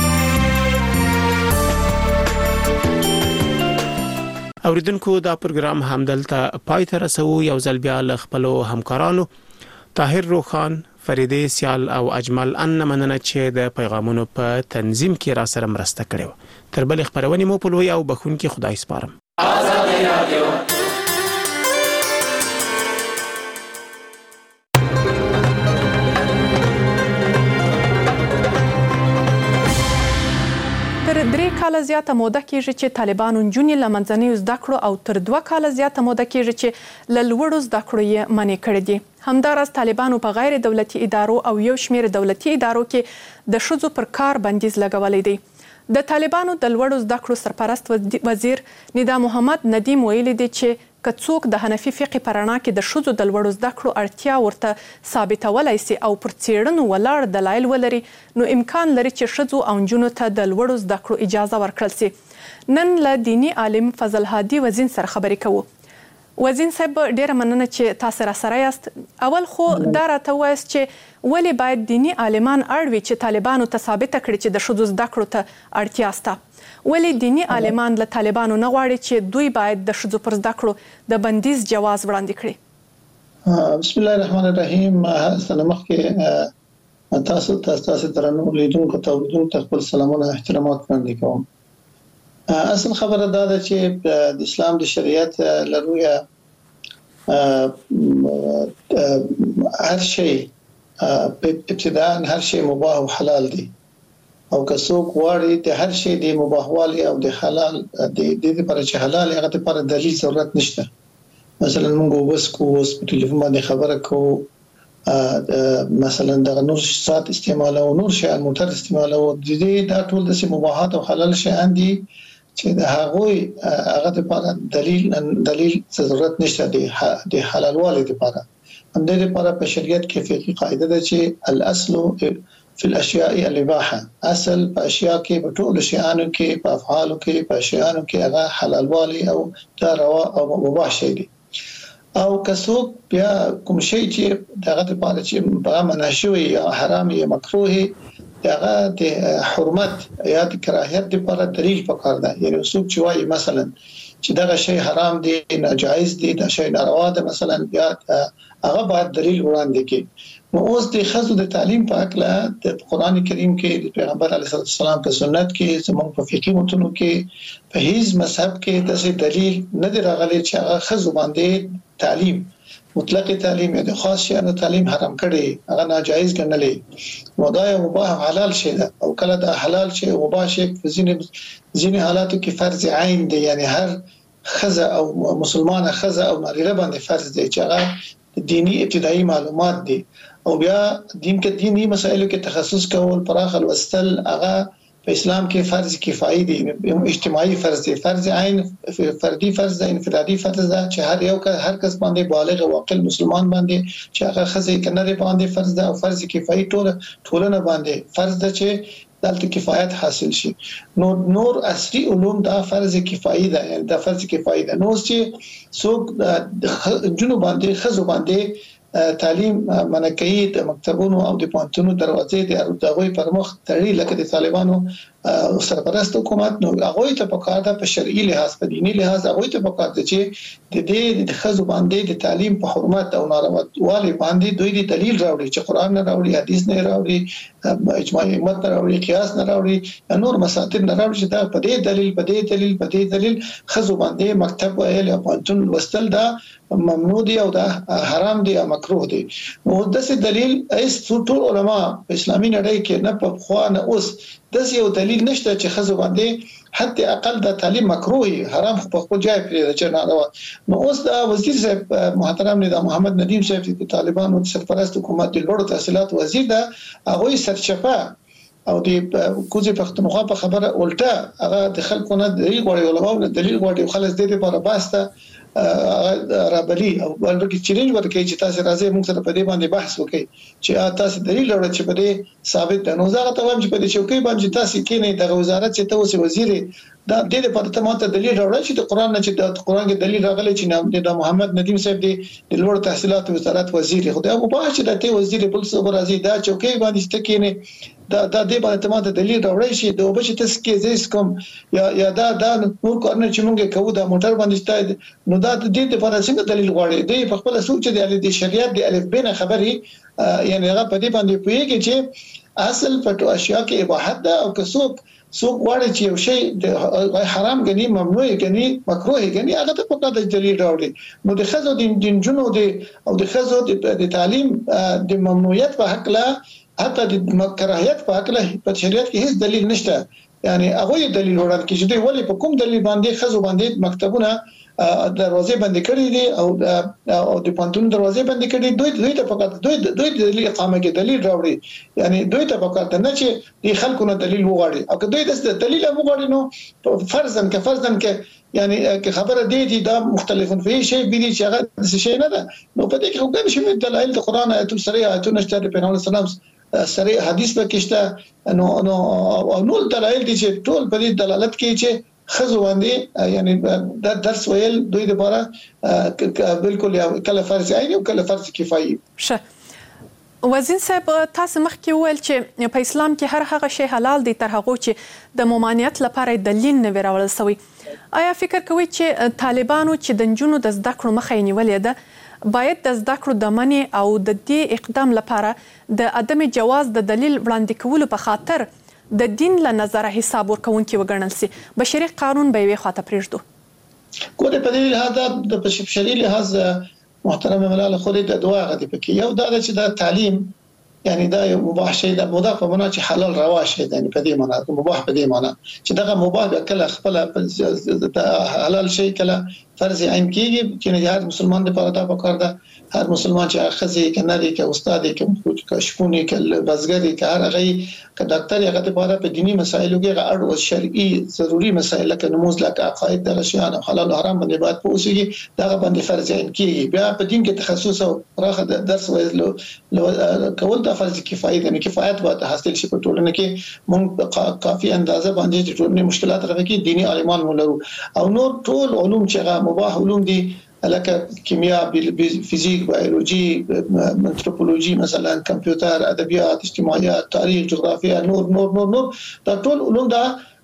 اوریدونکو دا پروګرام همدلته پای ته رسو. یو ځل بیا له خپل همکارانو طاهر روخان، فریده سیال او اجمل ان مننه چې د پیغامونو په تنظیم کې را سره مرسته کړې. تر بل خبرونه مو په لوی او بخونکي خدای سپارم. آزادۍ رادیو. تر 3 کال زیاته موده کېږي چې طالبانو نجونې له منځنیو زده کړو او تر 2 کال زیاته موده کېږي چې له لوړو زده کړو یې منع کړي دي. همداراز طالبانو په غیر دولتي ادارو او یو شمېر دولتي ادارو کې د ښځو پر کار بندیز لګولی دی. د طالبانو د لوړو زده کړو سرپرست وزیر ندا محمد ندیم ویلي دی چې که څوک د حنفي فقه په رڼا کې د ښځو د لوړو زده کړو اړتیا ورته ثابتولی سي او پر څېړنو ولاړ دلایل ولري نو امکان لري چې ښځو او نجونو ته د لوړو زده کړو اجازه ورکړل سي. نن له دیني عالم فضل هادي وزین سره خبرې کوو. وزین صاحب ډیره مننه چې تاسو را سره یاست. اول خو دا راته وایاست چې ولې باید دیني عالمان اړ وي چې طالبانو ته ثابته کړي چې د ښځو زده کړو ته اړتیا شته؟ ولې دیني عالمان له طالبانو نه غواړي چې دوی باید د ښځو پر زده کړو د بندیز جواز وړاندې کړي؟ بسم الله الرحمن الرحیم. سلام مخکې تاسو درنو لیدونکو ته اوریدونکو خپل سلامونه احترامات وړاندې کوم. اصل خبره دا ده چې د اسلام د شریعت لرویه هر شی ابتداء هر شی مباح او حلال دي او که څوک غواړي د هر شی د مباحوالي او د حلال د دې لپاره چې حلال هغه لپاره دلیل ضرورت نشته. مثلا موږ اوس په ټلیفون باندې خبره کوو مثلا د نور سات استعمال او نور شی موټر استعمال او د دې دا ټول د مباحات او حلال شیان دي چې د هغه لپاره دلیل ضرورت نشته د حلال والي لپاره. هم د لپاره په شریعت کې فقهي قاعده ده چې الاصل في الاشياء الاباحه. اصل په اشیاء کې په ټول شیانو کې په افعالو کې په شیانو کې هغه حلال والي او دا روا او مباح شي دي. او کڅوک بیا کوم شی چې دغه لپاره چې په مناشوي یا حرام یا مکروه دغه د حرمت یا د کراهیت لپاره دلیل پکار ده. یعنی څوک چې وايي مثلا چې دا شی حرام دی ناجایز دی دا شی ناروا ده مثلا بیا هغه باید دلیل وړاندې کړي. نو اوس د خزو د تعلیم په اړه د قران کریم کې د پیغمبر علیه السلام په سنت کې زموږ په فقهي متونو کې په هیڅ مذهب کې داسې دلیل نه دی راغلی چې هغه خزو باندې تعلیم مطلق تعلیم یا د خاص شیانو تعلیم حرام کړي هغه ناجایز ګڼلې. نو دا یو مباح حلال شی ده او کله دا حلال شی مباح شی په ځینې حالاتو کې فرض عین دی، یعنی هر خزه او مسلمانه خزه او نارینه باندې فرض دی چې هغه دینی ابتدایي معلومات دي او بیا دینی مسایلو کې تخصص کول پراخ الوستل هغه په اسلام کې فرض کفایي دي، اجتماعي فرض دي، فرض عین فردي فرض ده، انفرادي فرض ده چې هر کس باندې بالغ او عاقل مسلمان باندې چې هغه خزه کنه باندې فرض ده او فرض کفایي ټولنه باندې فرض ده چې دلته کفایت حاصل شي. نور عصري علوم دا فرض کفایي ده، یعنی دا فرض کفایي ده. نو چې څوک جنو باندې خزو باندې تعلیم منکې د مکتبونو او د پوهنتونو دروازې د هغوی پر مخ تړي لکه د طالبانو سرپرست حکومت، نو هغه ته پکار ده په شرعي لحاظ په دینی لحاظ هغه ته پکار ده چې د دې د خزو باندې د تعلیم په حرمت او نارواوالي باندې دوی د دلیل راوړي چې قران نه راوړي، حدیث نه راوړي، اجماع امت نه راوړي، قیاس نه راوړي، نور مسائل نه راوړي چې دا په دې دلیل خزو باندې مکتب ویل او پوهنتون وستل دا ممنوع دي او دا حرام دي او مکروه دي. نو داسې دلیل ایس ټول علما په اسلامي نړۍ کې نه په خوا نه اوس داسې یو دلیل نشته چې خزو باندې حتی اقل د تعلیم مکروه حرام په خپل ځای پرې چې نه. نو اوس دا وزیر صاحب محترم ندا محمد ندیم صاحب د طالبانو سرپرست حکومت د لوړو تحصیلات وزیر دا هغه سرچپه او د کوزي پښتونخوا په خبره الټه هغه د خلکو نه دلیل غواړي ولغو دلیل غواړي خلک دې لپاره باسته رابلی او بلکې چیلنج ورکړي چې تاسو راځي موږ سره په دې باندې بحث وکړي چې تاسو دلیل لرئ چې په دې ثابت ده. نو زه ته وایم چې په دې چوکۍ باندې تاسو کې نه د وزارت چې تاسو وزیر دا د دې په ته ماته دلیل راوړل چې د قران نه چې د قران کې دلیل راغلی چې د محمد ندیم صاحب د لوړ تحصیلات وزارت وزیر خدای او په چې د ته وزیر بل څه راځي دا چوکۍ باندې ستکې نه دا دې باندې ماته دلیل راوړی شي د وبچ تاسو کې زیس کوم یا دا نور کارونه چې موږ کوو دا موټر باندې ستای نو دا د دې لپاره څنګه دلیل غواړي د خپل سوچ د شریعت د الف بین خبري یعنی هغه په دې باندې پوهیږي چې اصل پټو اشیاء کې اباحت ده او که څوک غواړي چې یو شی حرام غني ممنوع غني مکروه غني هغه ته په کده دلیل راوړي. نو د خزو د جنونو او د خزو د تعلیم د ممنوعیت په حق لا حتی د کراهیت په حق لا په شریعت کې هیڅ دلیل نشته. یعنی هغه دلیل وړاندې کیږي چې ولې په کوم دلیل باندې خزو باندې مکتبونه دروازې بند کړې دي او د پوهنتون دروازې بند کړې دوی ته فقط دوی د اقامه کې دلیل راوړي. یعنی دوی ته فقط نه چې د خلکو نه دلیل وغواړي او که دوی د دلیل وغواړي نو فرضاً کې یعنی که خبره دی دا مختلفون فی شی بلی چې هغه شی نه ده. نو په دې کې کوم شی دلایل د قران آیاتو سره آیاتونه شته د پیغمبر اسلام سره حدیث په کې شته نو دلایل دي چې ټول په دې دلالت کوي چې خزو باندې یعنی دا درس ویل دوی لپاره بالکل کله فرض عین او کله فرض کفایي. شه وزیر صاحب تاسو مخکې وویل چې په اسلام کې هر هغه شی حلال دی تر هغه چې د ممانعت لپاره دلیل نه وراول شوی. آیا فکر کوئ چې طالبانو چې د جنونو د زده کړو مخه نیولې ده باید د زده کړو د منع او د دې اقدام لپاره د عدم جواز د دلیل وړاندې کولو په خاطر د دین له نظره حساب ورکونکي وګڼل سي بشري قانون به وي خاطر پرېږدو کومه په دې لحاظ د بشري لحاظ محترم ملال خو دې د دعا غدي پکې یو دا چې د تعلیم یعنی دا یو مباح شی د مضاف په معنا چې حلال روا شی دی په دې معنا مباح په دې معنا چې دغه مباح کله خپل حلال شی کله فرض عین کیږي چې نه هر مسلمان د پاره په کار ده هر مسلمان چې خزي کنه دي کې استاد کې کشفونی کې بزګری کې هر غي ک ډاکټر هغه ته په دینی مسایلو کې غړ او شرعي ضروري مسایل لکه نماز لکه عقاید د شیان حلال او حرام باندې باید پوښیږي دا باندې فرض عین کیږي بیا په دین کې تخصص او راخه درس ویلو کول دا فرض کفایي نه کفایت باید حاصل شي په ټولنه کې مونږ کافي اندازه باندې ټولنه مشکلات راغلي دینی عالمان ولرو او نور ټول علوم چې مباح علوم دي لکه کیمیا فیزیک بیولوژي انثروپولوژي مثلا کمپیوټر ادبیات اجتماعیات تاریخ جغرافیا نور دا ټول علوم دا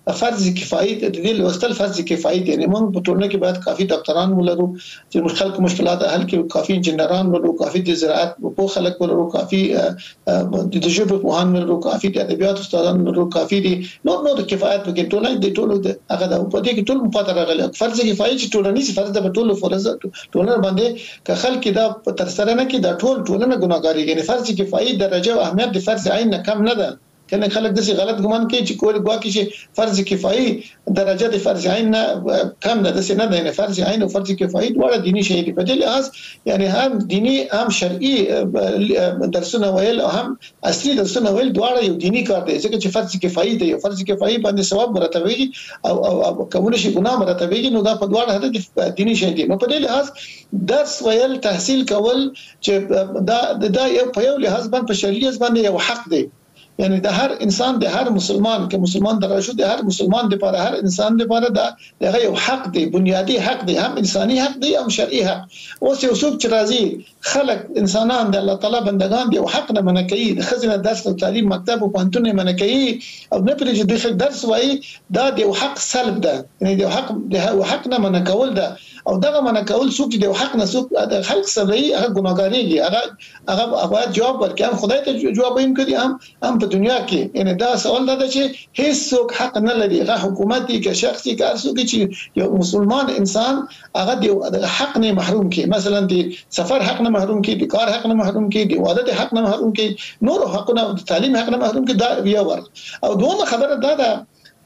فرض کفایي د دې لوستل فرض کفایي دي. موږ په ټولنه کې باید کافي ډاکټران ولرو چې خلک مشکلات حل کړي، کافي انجنیران ولرو، کافي د زراعت په خلک ولرو، کافي د ژبې پوهان ولرو، کافي د ادبیات استادان ولرو، کافي دي نور کفایت وکړي. ټولنه د ټولو هغه د په دې کې ټول مفاده راغلي. فرض کفایي چې ټولنیز فرض د ټولو فرض ټولنه باندې که خلک دا تر سره نه کې د ټولنه ګناګاری کوي. فرض کفایي درجه او اهمیت د فرض عین نه کم نه ده. کنه خلک د غلط ګمان کوي چې کولی ګواکې چې فرض کفایي درجه د فرض عین نه کم ده. د نه ده. فرض عین او فرض کفایي دواړه دینی شی دي. په دې لحاظ یعنی هم دینی هم شرعي درسونه ویل او هم اصلي درسونه ویل دواړه یو دینی کار دی. ځکه چې فرض کفایي دی، فرض کفایي باندې ثواب مرتبېږي او کومه شي ګناه مرتبېږي، نو دا په دواړه هدا دینی شی دي. نو په دې لحاظ درس ویل تحصیل کول چې دا یو په یو لحاظ باندې په شریعت باندې یو حق دی. یعنی د هر انسان د هر مسلمان که مسلمان درشو د هر مسلمان لپاره هر انسان لپاره دا یو حق دی، بنیادی حق دی، هم انساني حق دی هم شرعي حق. اوس یو څوک چې راځي خلک انسانان د الله تعالی بندگان دي او حق نه منع کوي، د خزینه درس او تعلیم مکتب او پانتون منع کوي او نه پرې چې د درس وایي، دا د حق سلب ده. یعنی د حق نه منع کول ده او دغه منع کول څوک د حق نه څوک د خلق سره هغه ګناګاریږي. هغه باید جواب ورکړي، هم خدای ته جواب ویم کړي، هم په دنیا کې. ان دا سوال دا چې هیڅ څوک حق نه لري، هغه حکومت کې شخصي کار څوک چې یو مسلمان انسان هغه د حق نه محروم کی، مثلا د سفر حق نه محروم کی، د کار حق نه محروم کی، د عبادت حق نه محروم کی، نور حقونه د تعلیم حق نه محروم کی. دا یو ور او دوه خبره دا ده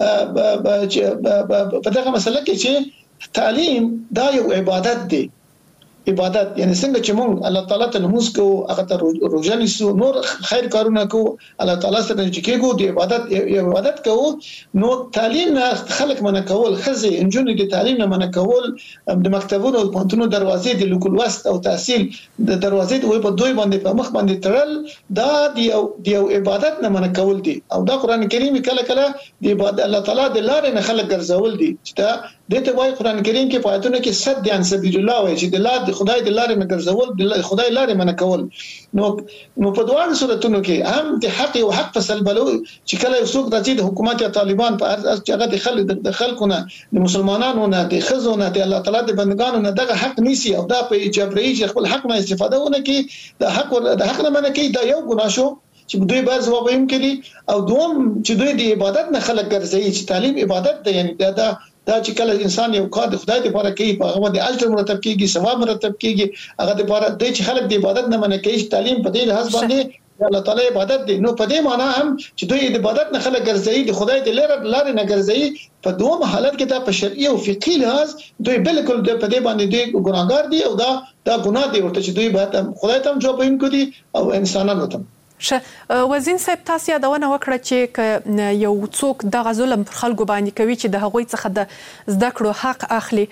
په دغه مسله کې چې تعلیم دا یو عبادت دی. عبادت یعنی څنګه چې موږ الله تعالی ته نماز کوو، هغه ته روزه نیسو، نور خیر کارونه کوو، الله تعالی سره چې کېږو د عبادت کوو. نو تعلیم نه خلک منع کول، خزه انجونې د تعلیم نه منع کول، د مکتبونو او پانتونو دروازې د لوکل وست او تحصیل د دروازې د وې په دوی باندې په مخ باندې تړل، دا د یو عبادت نه منع کول دي. او دا قران کریم کله کله د عبادت الله تعالی د لارې نه خلک ګرځول دي چې دا دته وایي قران کریم کې په آیاتونو کې صد عن سبیل الله وایي چې د لار د خدای د لارې نه ګرځول، د خدای لارې منع کول. نو په دوه صورتونو کې هم د حق او حق په سلبلو چې کله یو څوک راځي د حکومت یا طالبان په هغه د خلکو نه د مسلمانانو نه د خزو نه د الله تعالی د بندگانو نه دغه حق نیسی او دا په جبري چې خپل حق نه استفاده ونه کوي، د حق نه منع کوي، دا یو ګناه شو چې دوی باز وبایم کړي. او دوم چې دوی د عبادت نه خلک ګرځي چې تعلیم عبادت دی. یعنی دا چې کله انسان یو کار د خدای لپاره کوي، په هغه د اجر مرتب کیږي، ثواب مرتب کیږي. هغه د لپاره د چې خلک د عبادت نه منع کوي، تعلیم په دې لحاظ باندې الله تعالی عبادت دی. نو په دې معنی هم چې دوی د عبادت نه خلک ګرځي، د خدای د لارې نه ګرځي. په دوه حالت کې دا په شرعي او فقهي لحاظ دوی بالکل په دې باندې دوی ګناګار دي او دا ګناه دی ورته چې دوی باید خدای ته جواب ورکړي او انسانانو ته. وزین صاحب تاسو یادونه وکړه چې یو څوک د ظلم پر خلکو باندې کوي چې د هغوی څخه د زده کړو حق اخلي،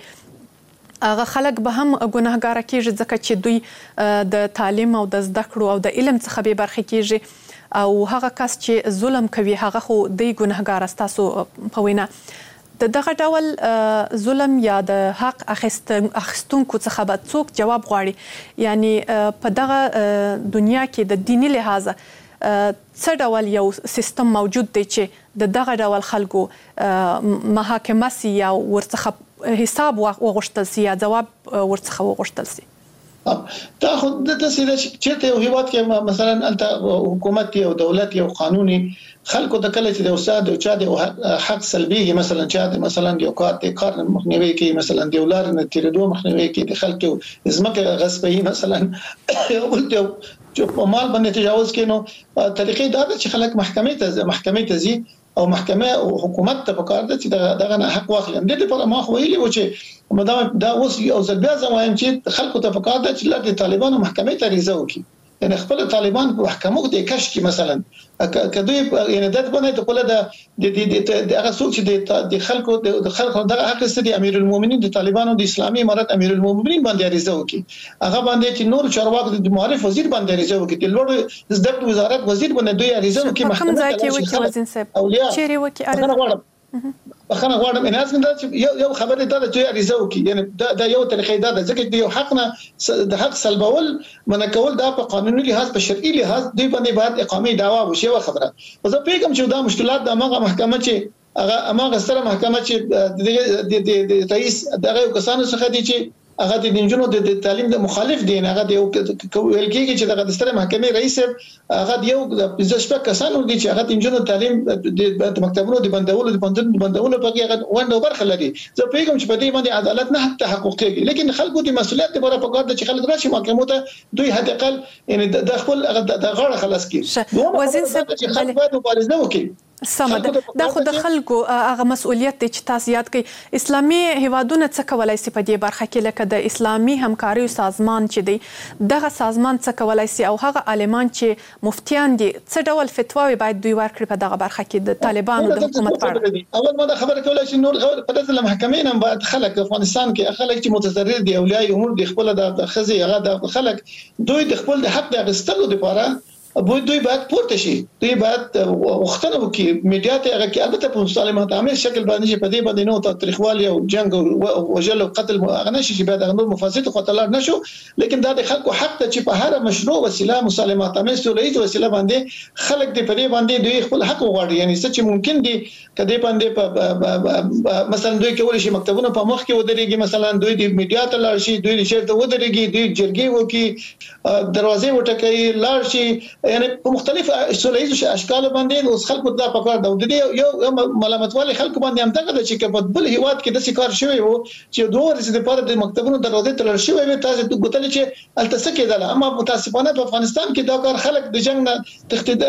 هغه خلک به هم ګناهګار کیږي ځکه چې دوی د تعلیم او د زده کړو او د علم څخه به برخه کیږي او هغه کس چې ظلم کوي هغه خو د ګناهګار استاسو په وینا دغه ډول ظلم یا د حق اخیستونکو څخه به څوک جواب غواړي. یعنی په دغه دنیا کې د دینی لحاظ څه ډول یو سیستم موجود دی چې دغه ډول خلکو محاکمه سي یا ورڅخه حساب وغوښتل سي یا جواب ورڅخه وغوښتل سي؟ دا خو د تاسو چې یو هیواد کې مثلا انت حکومت او دولت او قانوني خلکو د کله چې د استاد او چا د حق سلبي مثلا چا د مثلا یو کار مخنیوي کوي، مثلا د ولر نه تیرېدو مخنیوي کوي، د خلکو زمکه غصبي مثلا یو بل چې په مال باندې تجاوز کوي. نو طریقې دا چې خلک محکمې ته ځي او محکمه او حکومت ته پکار ده چې دغه حق واخلي. د دې په ما خو ویلي و چې دا اوس یو ځل بیا زموږ چې خلکو ته پکار ده چې د طالبانو محکمې ته ریزه وکړي. یعنی خپل طالبان په محکمو کې کش کی مثلا کدوې یعنی د باندې ته کوله د هغه څوک چې د خلکو دغه حق ستدي امیر المؤمنین د طالبانو د اسلامي امارت امیر المؤمنین باندې ریزه وکړي. هغه باندې چې نور چارواکو د معرف وزیر باندې ریزه وکړي، د لوړ زده کړو وزارت وزیر باندې دوی ریزه وکړي. محکمه کې وکړي وزین صاحب چیرې وکړي بخنه غواړم ان اسمه دا چې یو خبره دا چې ریزه وکړي. یعنی دا یو طریقې دا ځکه د یو حق نه د حق سلبول منع کول دا په قانوني لحاظ په شرعي لحاظ دوی باندې باید اقامه دعوا وشي. و خبره زه پیغام چې دا مشکلات د هغه محکمه چې هغه اماغه ستره محکمه چې د رئیس دغه کسانو څخه دي چې هغه د نجونو د تعلیم د مخالف دي هغه د ویل کېږي چې دغه ستره محکمې رئیس هغه یو د 15 کسانو دي چې هغه د نجونو تعلیم د مکتبونو د بندولو په کې هغه ونډه برخه لري. زه پیغام چې په دې باندې عدالت نه تحقق کېږي، لیکن خلکو د مسؤلیت لپاره په کار ده چې خلک راشي محکمو ته دوی حد اقل یعنی د خپل د غاړه خلاص کړي. وزیر صاحب چې خلک باید مبارزه وکړي. سمه دا خو د خلکو هغه مسؤلیت دی چې تاسو یاد کړئ. اسلامي هیوادونه څه کولای شي په دې برخه کې لکه د اسلامي همکاري سازمان چې دی دغه سازمان څه کولای شي او هغه عالمان چې مفتیان دي څه ډول فتواوي باید دوی ورکړي په دغه برخه کې د طالبانو د حکومت په اړه؟ اول ما دا خبره کولای شي نور په دغه محکمې هم باید خلک افغانستان کې خلک چې متضرر دي اولیاء امور د خپل د خزي هغه د خلک دوی د خپل د حق د غستلو لپاره دوی باید پورته شي، دوی باید وختونه وکړي میډیا ته هغه کې البته په مسالمت عامل شکل باندې په دې باندې نو تاریخوالي او جنگ او وجل او قتل هغه نشي چې بعد هغه مفاسد خطرناک نشو، لیکن دا د خلکو حق ته چې په هر مشروع وسیله مسالمت عامل سولې وسیله باندې خلک دې په دې باندې دوی خپل حق وغواړي. یعنی څه چې ممکن دي کدی باندې مثلا دوی کولای شي مکتبونه په مخ کې ودرېږي، مثلا دوی د میډیا ته لاړ شي، دوی شهر ته ودرېږي، دوی جرګې وکړي، دروازې وټکي لاړ شي، یعنی په مختلف سولېز اشکال باندې اوس خلکو ته پکار دا د یو ملامتوالي خلکو باندې هم دغه چې په بل هیواد کې د سکار شوی وو چې دوه ورځې لپاره د مکتبونو دروازې تړل شوی وي تاسو د ګوتل چې التسه کېدل، اما متاسفانه په افغانستان کې دا کار خلک د جنگ نه تختید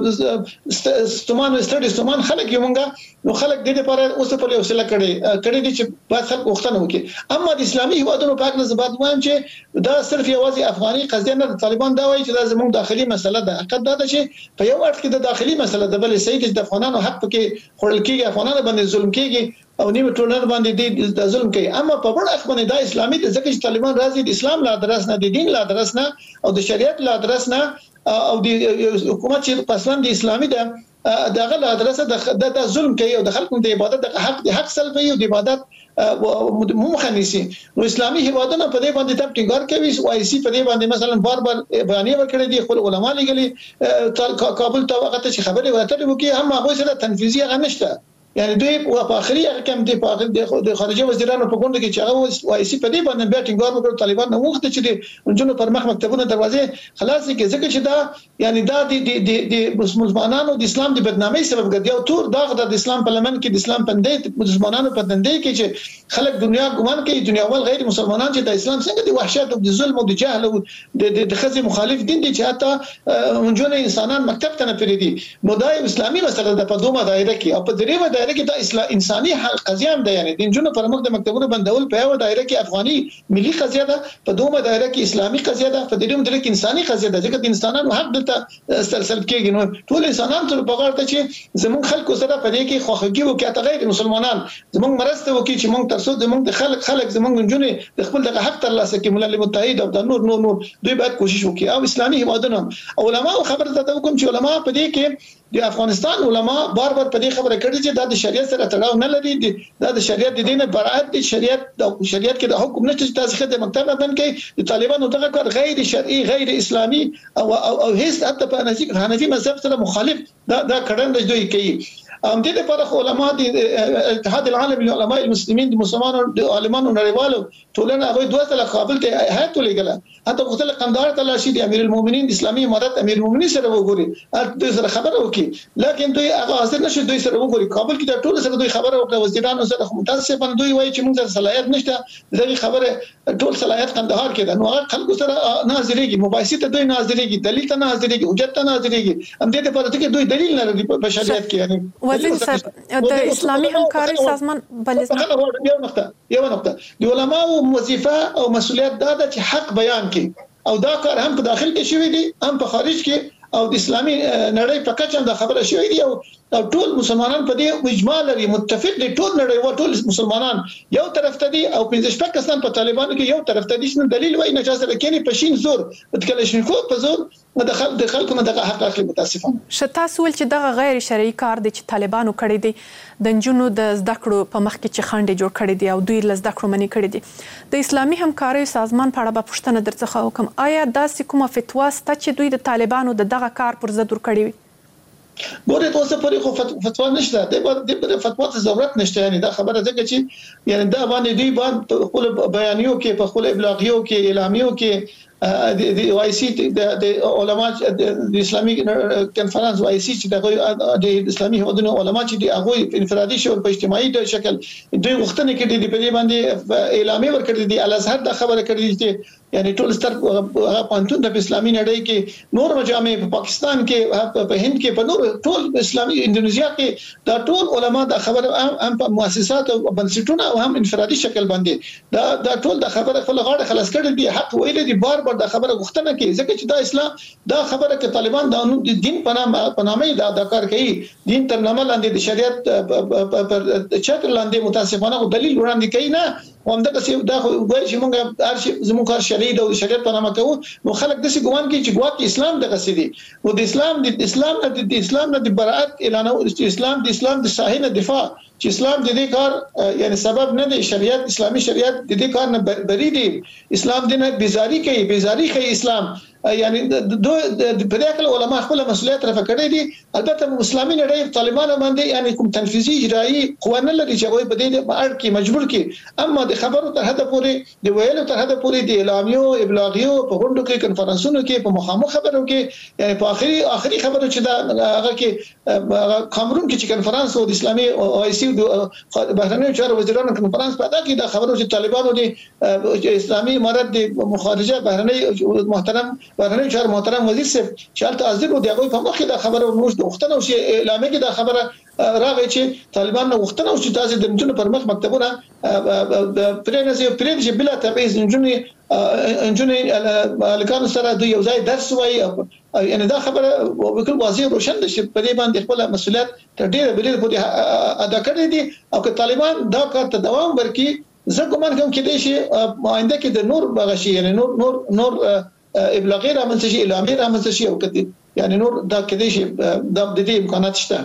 استمان استمان خلک یمونګه نو خلک د دې لپاره اوس په وسیله کړي دي چې باید خلک وختونه وکړي. اما د اسلامي هیوادونو په اړه زبات وایم چې دا صرف یوازې افغاني قضیه نه، طالبان دا وایي چې دا زموږ داخلي مسله ده. حقیقت دا چې په یو اړخ کې د داخلي مسله ده، بل صحیح چې د افغانانو حق کې خورل کېږي، افغانانو باندې ظلم کېږي او نیمه ټولنه باندې د ظلم کوي. اما په بل اړخ باندې دا اسلامي د ځکه چې طالبان راځي د اسلام لا درس نه، د دین لا درس نه او د شریعت لا درس نه او د حکومت چې پسند د اسلامي ده دغه لا درسه د ظلم کوي او د خلکو د عبادت د حق سلبي او د عبادت مخنیسي. نو اسلامي هیوادونه په دې باندې تب ټینګار کوي او آی سی په دې باندې مثلا بار بیانې ورکړي دي، خپل علما لګلي کابل ته وخت چې خبرې ورته وکړي، هم هغه سره تنفيذي هغه نشته. یعنی دوی په اخري حکم دی په د خارجه وزیرانو په غونډه کې چې هغه وایي سی په دې باندې بیا ټینګار وکړ طالبان نو وخت چې د جنونو پر مخ مکتبونه دروازې خلاص کې ځکه چې دا یعنی دا د مسلمانانو د اسلام د بدنامۍ سبب ګرځي او تور داغ د اسلام پارلمان کې د اسلام پندې مسلمانانو په دندې کې چې خلک دنیا ګمان کوي دنیا ول غیر مسلمانان چې د اسلام څنګه د وحشت او د ظلم او د جهل او د خزي مخالف دین دي چې حتی جنونه انسانان مکتب ته نه پریدي. نو دا اسلامي مسله ده په دومره دایره کې او په دریمه دایره کې دا انساني قضیه هم ده، یعنی د جنونو پر مخ د مکتبونو بندول په یو دایره کې افغاني ملي قضیه ده، په دومره دایره کې اسلامي قضیه ده، په دریمه دایره کې انساني قضیه ده ځکه د انسانانو حق دلته سلسله کېږي. نو ټول انسانان تر بغاړه چې زمون خلکو سره په دې کې خوخګي وکړي ته غیر مسلمانان زمون مرسته وکړي چې مونږ ترڅو زمون د خلک زمون جنونه د خپل د حق ترلاسه کې ملل متحد او د نور دوی باید کوشش وکړي او اسلامي هیوادونو علماء خبره ده کوم چې علماء په دې کې د افغانستان علماء بار په دې خبره کړي چې دا د شریعت سره تړاو نه لري، دا د شریعت د دینه برائت د شریعت کې د حکم نشته چې تاسو خدای مکتب بند کړي. د طالبانو دغه کار غیر شرعي غیر اسلامي او هیڅ حتی په حنفي مذهب سره مخالف دا کړنده دوی کوي. ام دې لپاره علماء د اتحاد العالمي للعلماء المسلمين د مسلمانانو د عالمانو نړیوالو ټولنه هغه دوه تل کابل ته هیات لګله، حتی خپل قندهار ته لاشي د امیر المؤمنین د اسلامي امارت امیر المؤمنین سره وګوري د سره خبره وکي، لیکن دوی هغه حاضر نشي دوی سره وګوري کابل کې د ټول سره دوی خبره وکړه وزیرانو سره متاسفانه دوی وایي چې موږ صلاحیت نشته دغه خبره ټول صلاحیت قندهار کې ده. نو هغه خلکو سره ناظریږي مباحثه ته دوی ناظریږي دلیل ته ناظریږي حجت ته ناظریږي ام دې لپاره چې دوی دلیل نه لري په شریعت کې. یعنی وزیر صاحب د اسلامي همکاري سازمان یو نقطه د علماو وظیفه او مسؤلیت دا ده چې حق بیان کړي او دا کار هم په داخل کې شوی دی هم په خارج کې او د اسلامي نړۍ په کچه د خبره شوی دی او ټول مسلمانان په دې اجماع لري متفق دي، ټول نړۍ او ټول مسلمانان یو طرف ته دي او 15 کسان په طالبانو کې یو طرف ته دي چې دلیل وایي نه چې سره کې په شین زور د کلاشینکوف په زور د خلکو نه دغه حق اخلي. متاسفانه شتا سوال چې دغه غیر شرعي کار دی چې طالبانو کړی دی د جنونو د زده کړو په مخ کې چې خنډ جوړ کړی دی او دوی ل زده کړو منی کړی دي د اسلامي همکاري سازمان په اړه به پوښتنه درڅخه وکم، آیا دا کومه فتوا سته چې دوی د طالبانو د دغه کار پر ضد ور کړی وي؟ ګوره تاسو پرې خو فتوا نشته د فتوا ته ضرورت نشته یعنی دا خبره ده چې یعنی دا باندې دی باندې خپل بیانیو کې په خپل ابلاغیو کې اعلامیو کې د وای سی د علما د اسلامي کنفرانس وای سی چې د اسلامي هیوادونو علما چې د هغه انفرادي شو په اجتماعي شکل دوی وختونه کې د په باندې اعلامیه ورکړي دي الازهر دا خبره کړې چې یعنی ټول ستر پانتون د اسلامي نړۍ کې نور مجامع په پاکستان کې په هند کې په نور ټول اسلامي انډونیزیا کې دا ټول علما دا خبره هم په مؤسسات او بنسټونه او هم انفرادي شکل باندې دا ټول دا خبره خپل غاړه خلاص کړي دي حق ویل دي بار دا خبره غوښتنه کوي ځکه چې دا اسلام دا خبره کې طالبان د دین په نامه دا کار کوي دین تر نامه لاندې د شریعت پر چتر لاندې متاسفانه دلیل وړاندې کوي نه همدغه څه دا وایي چې موږ هر شي زموږ کار شرعي او شریعت په نامه کوو نو خلک د څه ګومان کوي چې ګواکې اسلام دغه څه دي او د اسلام نه د برائت اعلان او اسلام د صحیح دفاع چې اسلام د دې کار یعنی سبب نه دی شریعت اسلامي شریعت د دې کار نه بری دی اسلام دینه بیزاری کوي اسلام یعنی دوه په دې کې علما خپل مسؤلیت رافع کړی دي البته اسلامي نړۍ طالبانو باندې یعنی کوم تنفيذي اجرایی قوانین لري چې وایي په دې اړ کې مجبور کې اما د خبرو تر حد پورې د ویلو تر حد پورې د اعلامیو ابلاغیو په غونډو کې کنفرانسونو کې په مخامخ خبرو کې یعنی په اخري خبرو چې دا هغه کې کامرون کې چې کنفرانس او د اسلامي او ای سی بهرنیو چارو وزیرانو کنفرانس پیدا کړي دا خبرو چې طالبانو د اسلامي امارت د مخارجه بهرنی بهرنی چارو محترم وزیر صاحب چې حالت حاضر و دغه په مخ کې دا خبره موږ د وختونو چې اعلان کې دا خبره راغی چې طالبان نو وختونه چې تاسو د نجونو پر مخ مکتبونه پرې چې بلا تبعیض نجونې الکانو سره د یو ځای درس وایي یعنی دا خبره وکړ واضح روشن ده چې په دې باندې خپل مسؤلیت تر ډیره بلې پورې ادا کړی دي او که طالبان دا کار ته دوام ورکړي زه ګومان کوم چې د شي آینده کې د نور بغشي یعنی نور ابلاغي رامنځته شي اعلامیه رامنځته شي او کدي یعنی نور دا کدي شي د دې امکانات شته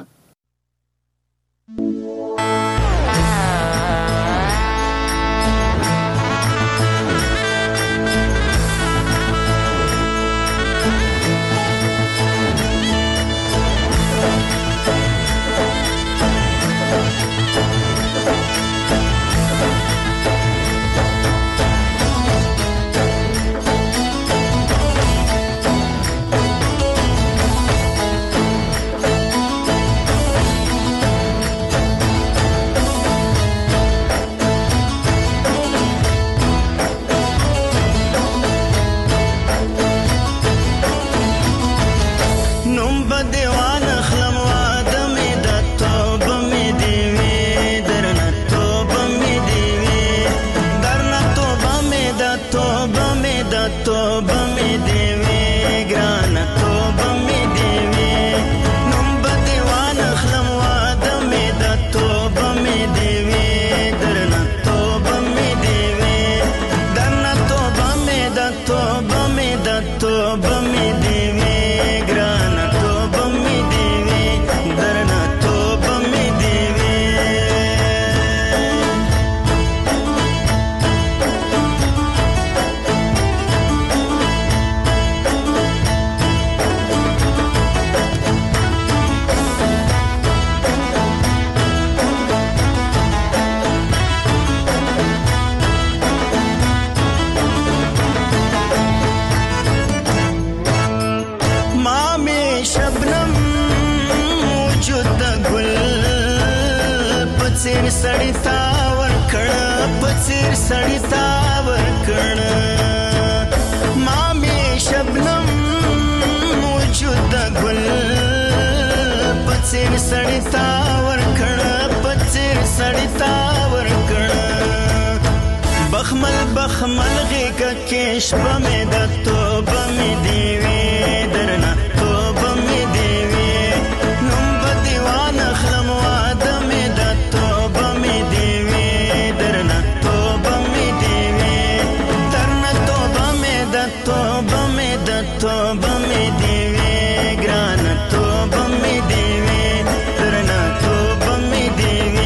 بخمل غیک کش بمی د توبه می دیوی درنا توبه می دیوی نم بدیوان خلم وادم د توبه می دیوی درنا توبه می دیوی درنا توبه می د توبه می د توبه می دیوی ګران توبه می دیوی درنا توبه می دیوی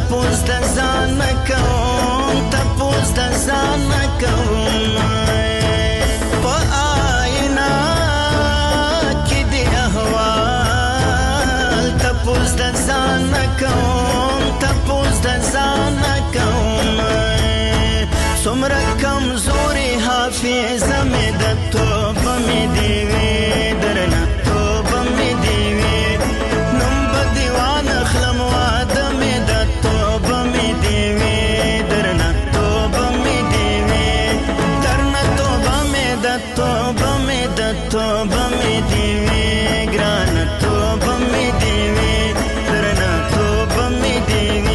تپوس د ځان کوم تپوس د ځان کوم په آینا کې دی احوال تپوس د ځان کوم تپوس د ځان کوم څومره کمزوري حافظه مې د توبه مې دی وې درنه توبه مې دی وې نوم به دیوان اخلم واده مې د توبه مې دی وې درنه توبه مې دی وې درنه توبه مې د توبه مې د توبه مې دی وې ګرانه توبه مې دی وې درنه توبه مې دی وې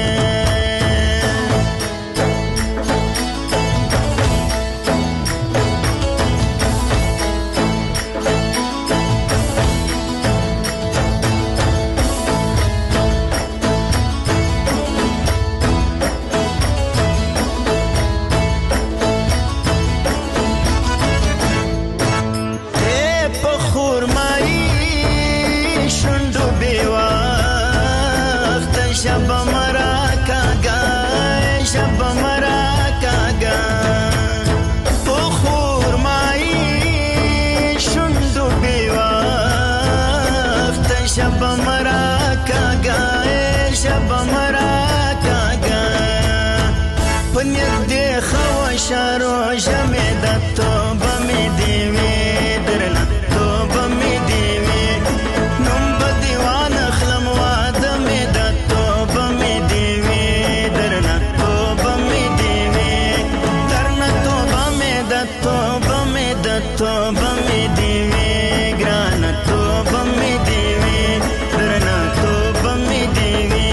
شارو جمع د توبه مې دی وې درنه توبه مې دی وې نوم به دیوان اخلم واده مې د توبه مې دی وې درنه توبه مې دی وې درنه توبه مې د توبه مې د توبه مې دی وې ګرانه توبه مې دی وې درنه توبه مې دی وې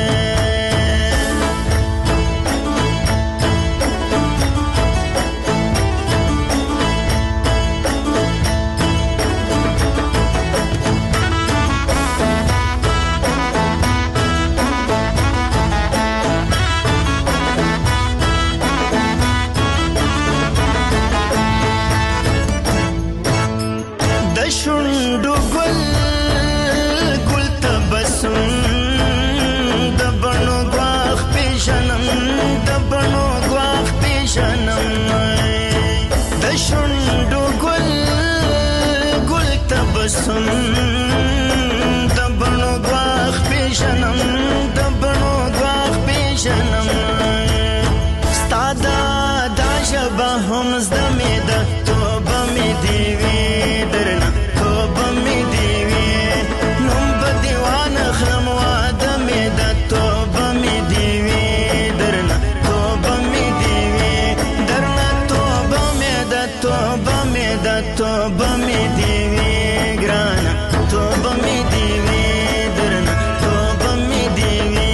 شونډو ګل ګل تبسم د بڼو ګواښ پیژنم د بڼو ګواښ پیژنم د شونډو ګل ګل تبسم د بڼو ګواښ پیژنم د بڼو ګواښ پیژنم ستا دا ژبه هم زده مې ده توبه مې دی وې درنه توبه مې دی وې نوم به دیوان اخلم واده مې د توبه مې دی وې درنه توبه مې دی وې درنه توبه مې د توبه مې د توبه مې دی وې ګرانه توبه مې دی وې درنه توبه مې دی وې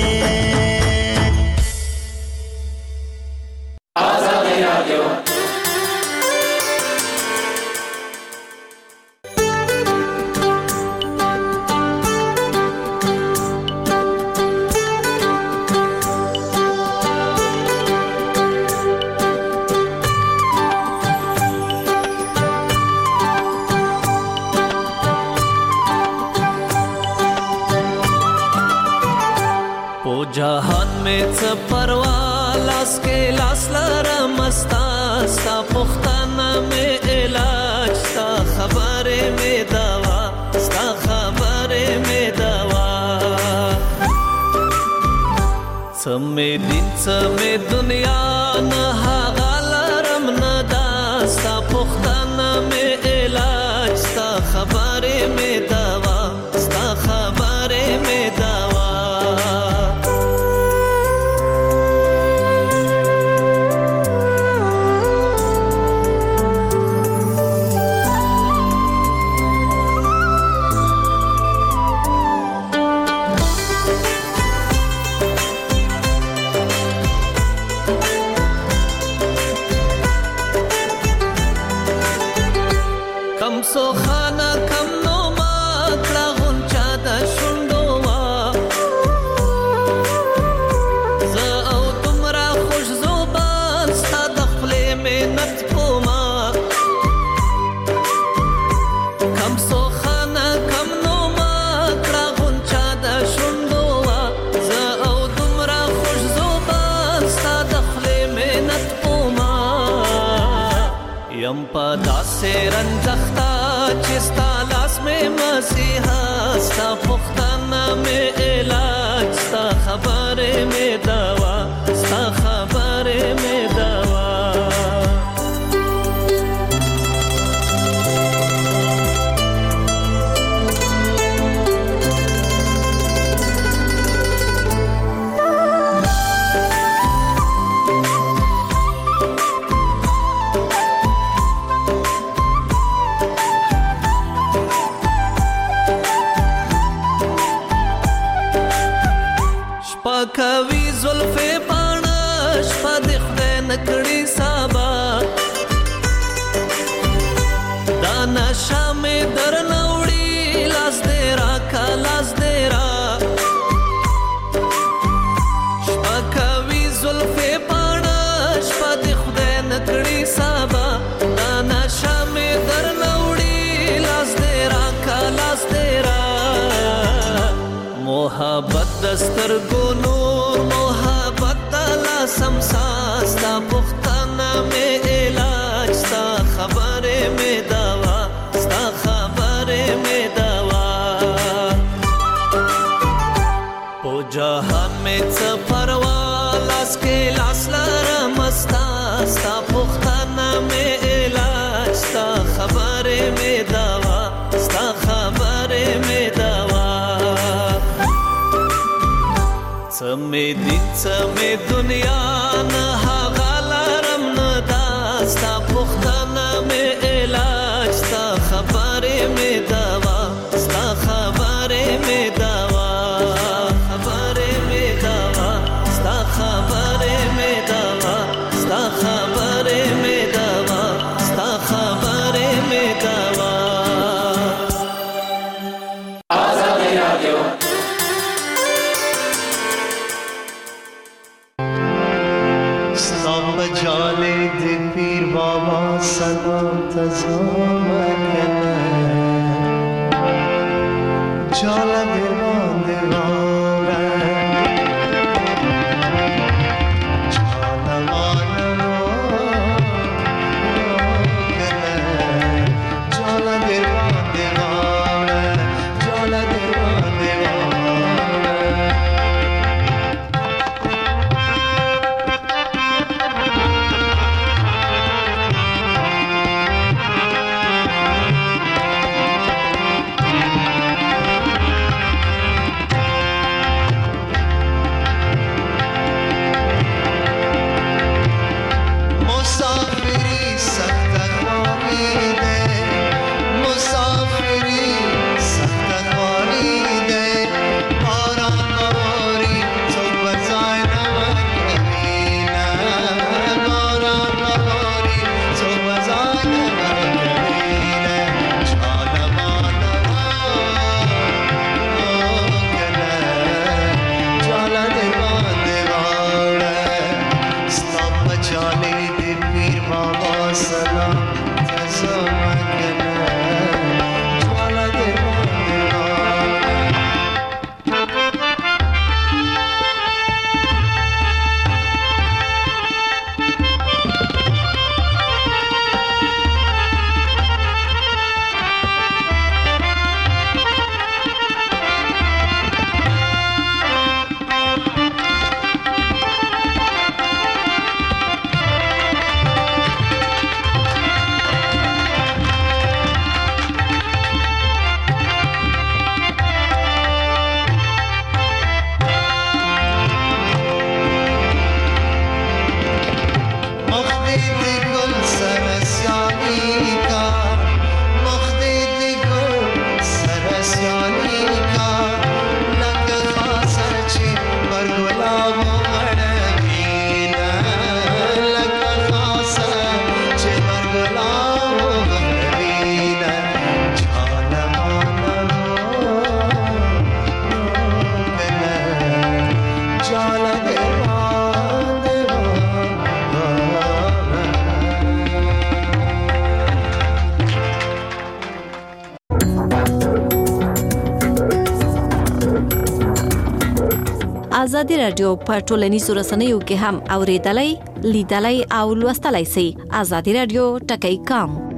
آزادي رادیو जहान में परवा लास के लास लरमस्ता सा पुख्ताना में इलाज सा खबरे में दवा सा खबरे में दवा समे दिन समे दुनिया न हागालरम न दास्ता पुख्ताना में इलाज सा खबरे में दवा सा खबरे में दवा یم پدا سرنځختا چې ستا لاس مې مسیحا ستا پختانه مې علاج ستا خبرې مې دوا ستا خبرې مې دوا کوي زلفې پاڼه شپه د خدای نکړي سبا دا نشه مې در نوړي لاس دې راکا لاس دې را شپه کوي زلفې پاڼه شپه د خدای نکړي سبا دا نشه مې در نوړي لاس دې راکا لاس دې را محبت دستر نور محبت تلا سمسا ستا پختانه میں علاج ستا خبرې میں دوا ستا خبرې میں دوا پو جهان میں څه پروا لاس کې لاس لرم ستا ستا پختانه میں علاج ستا خبرې میں دوا ستا خبرې میں دوا سمې دین سمې دنیا نه هغه لرم نه دا ستا پختانه مې علاج ستا خبرې مې دوا ستا خبرې مې دوا خبرې مې دوا ستا خبرې مې دوا ستا خبرې مې دوا ستا خبرې مې دوا آزادي رادیو جالے دے پیر بابا سلام تزام کنه جالا دیوان دیوانه جالا وانا کنه جالا دیوان دیوانه جالا دیوان دیوانه ازادي رادیو په ټولنیزو رسنیو کې هم اوریدلای، لیدلای او لوستلای شئ. ازادي رادیو ټکی کام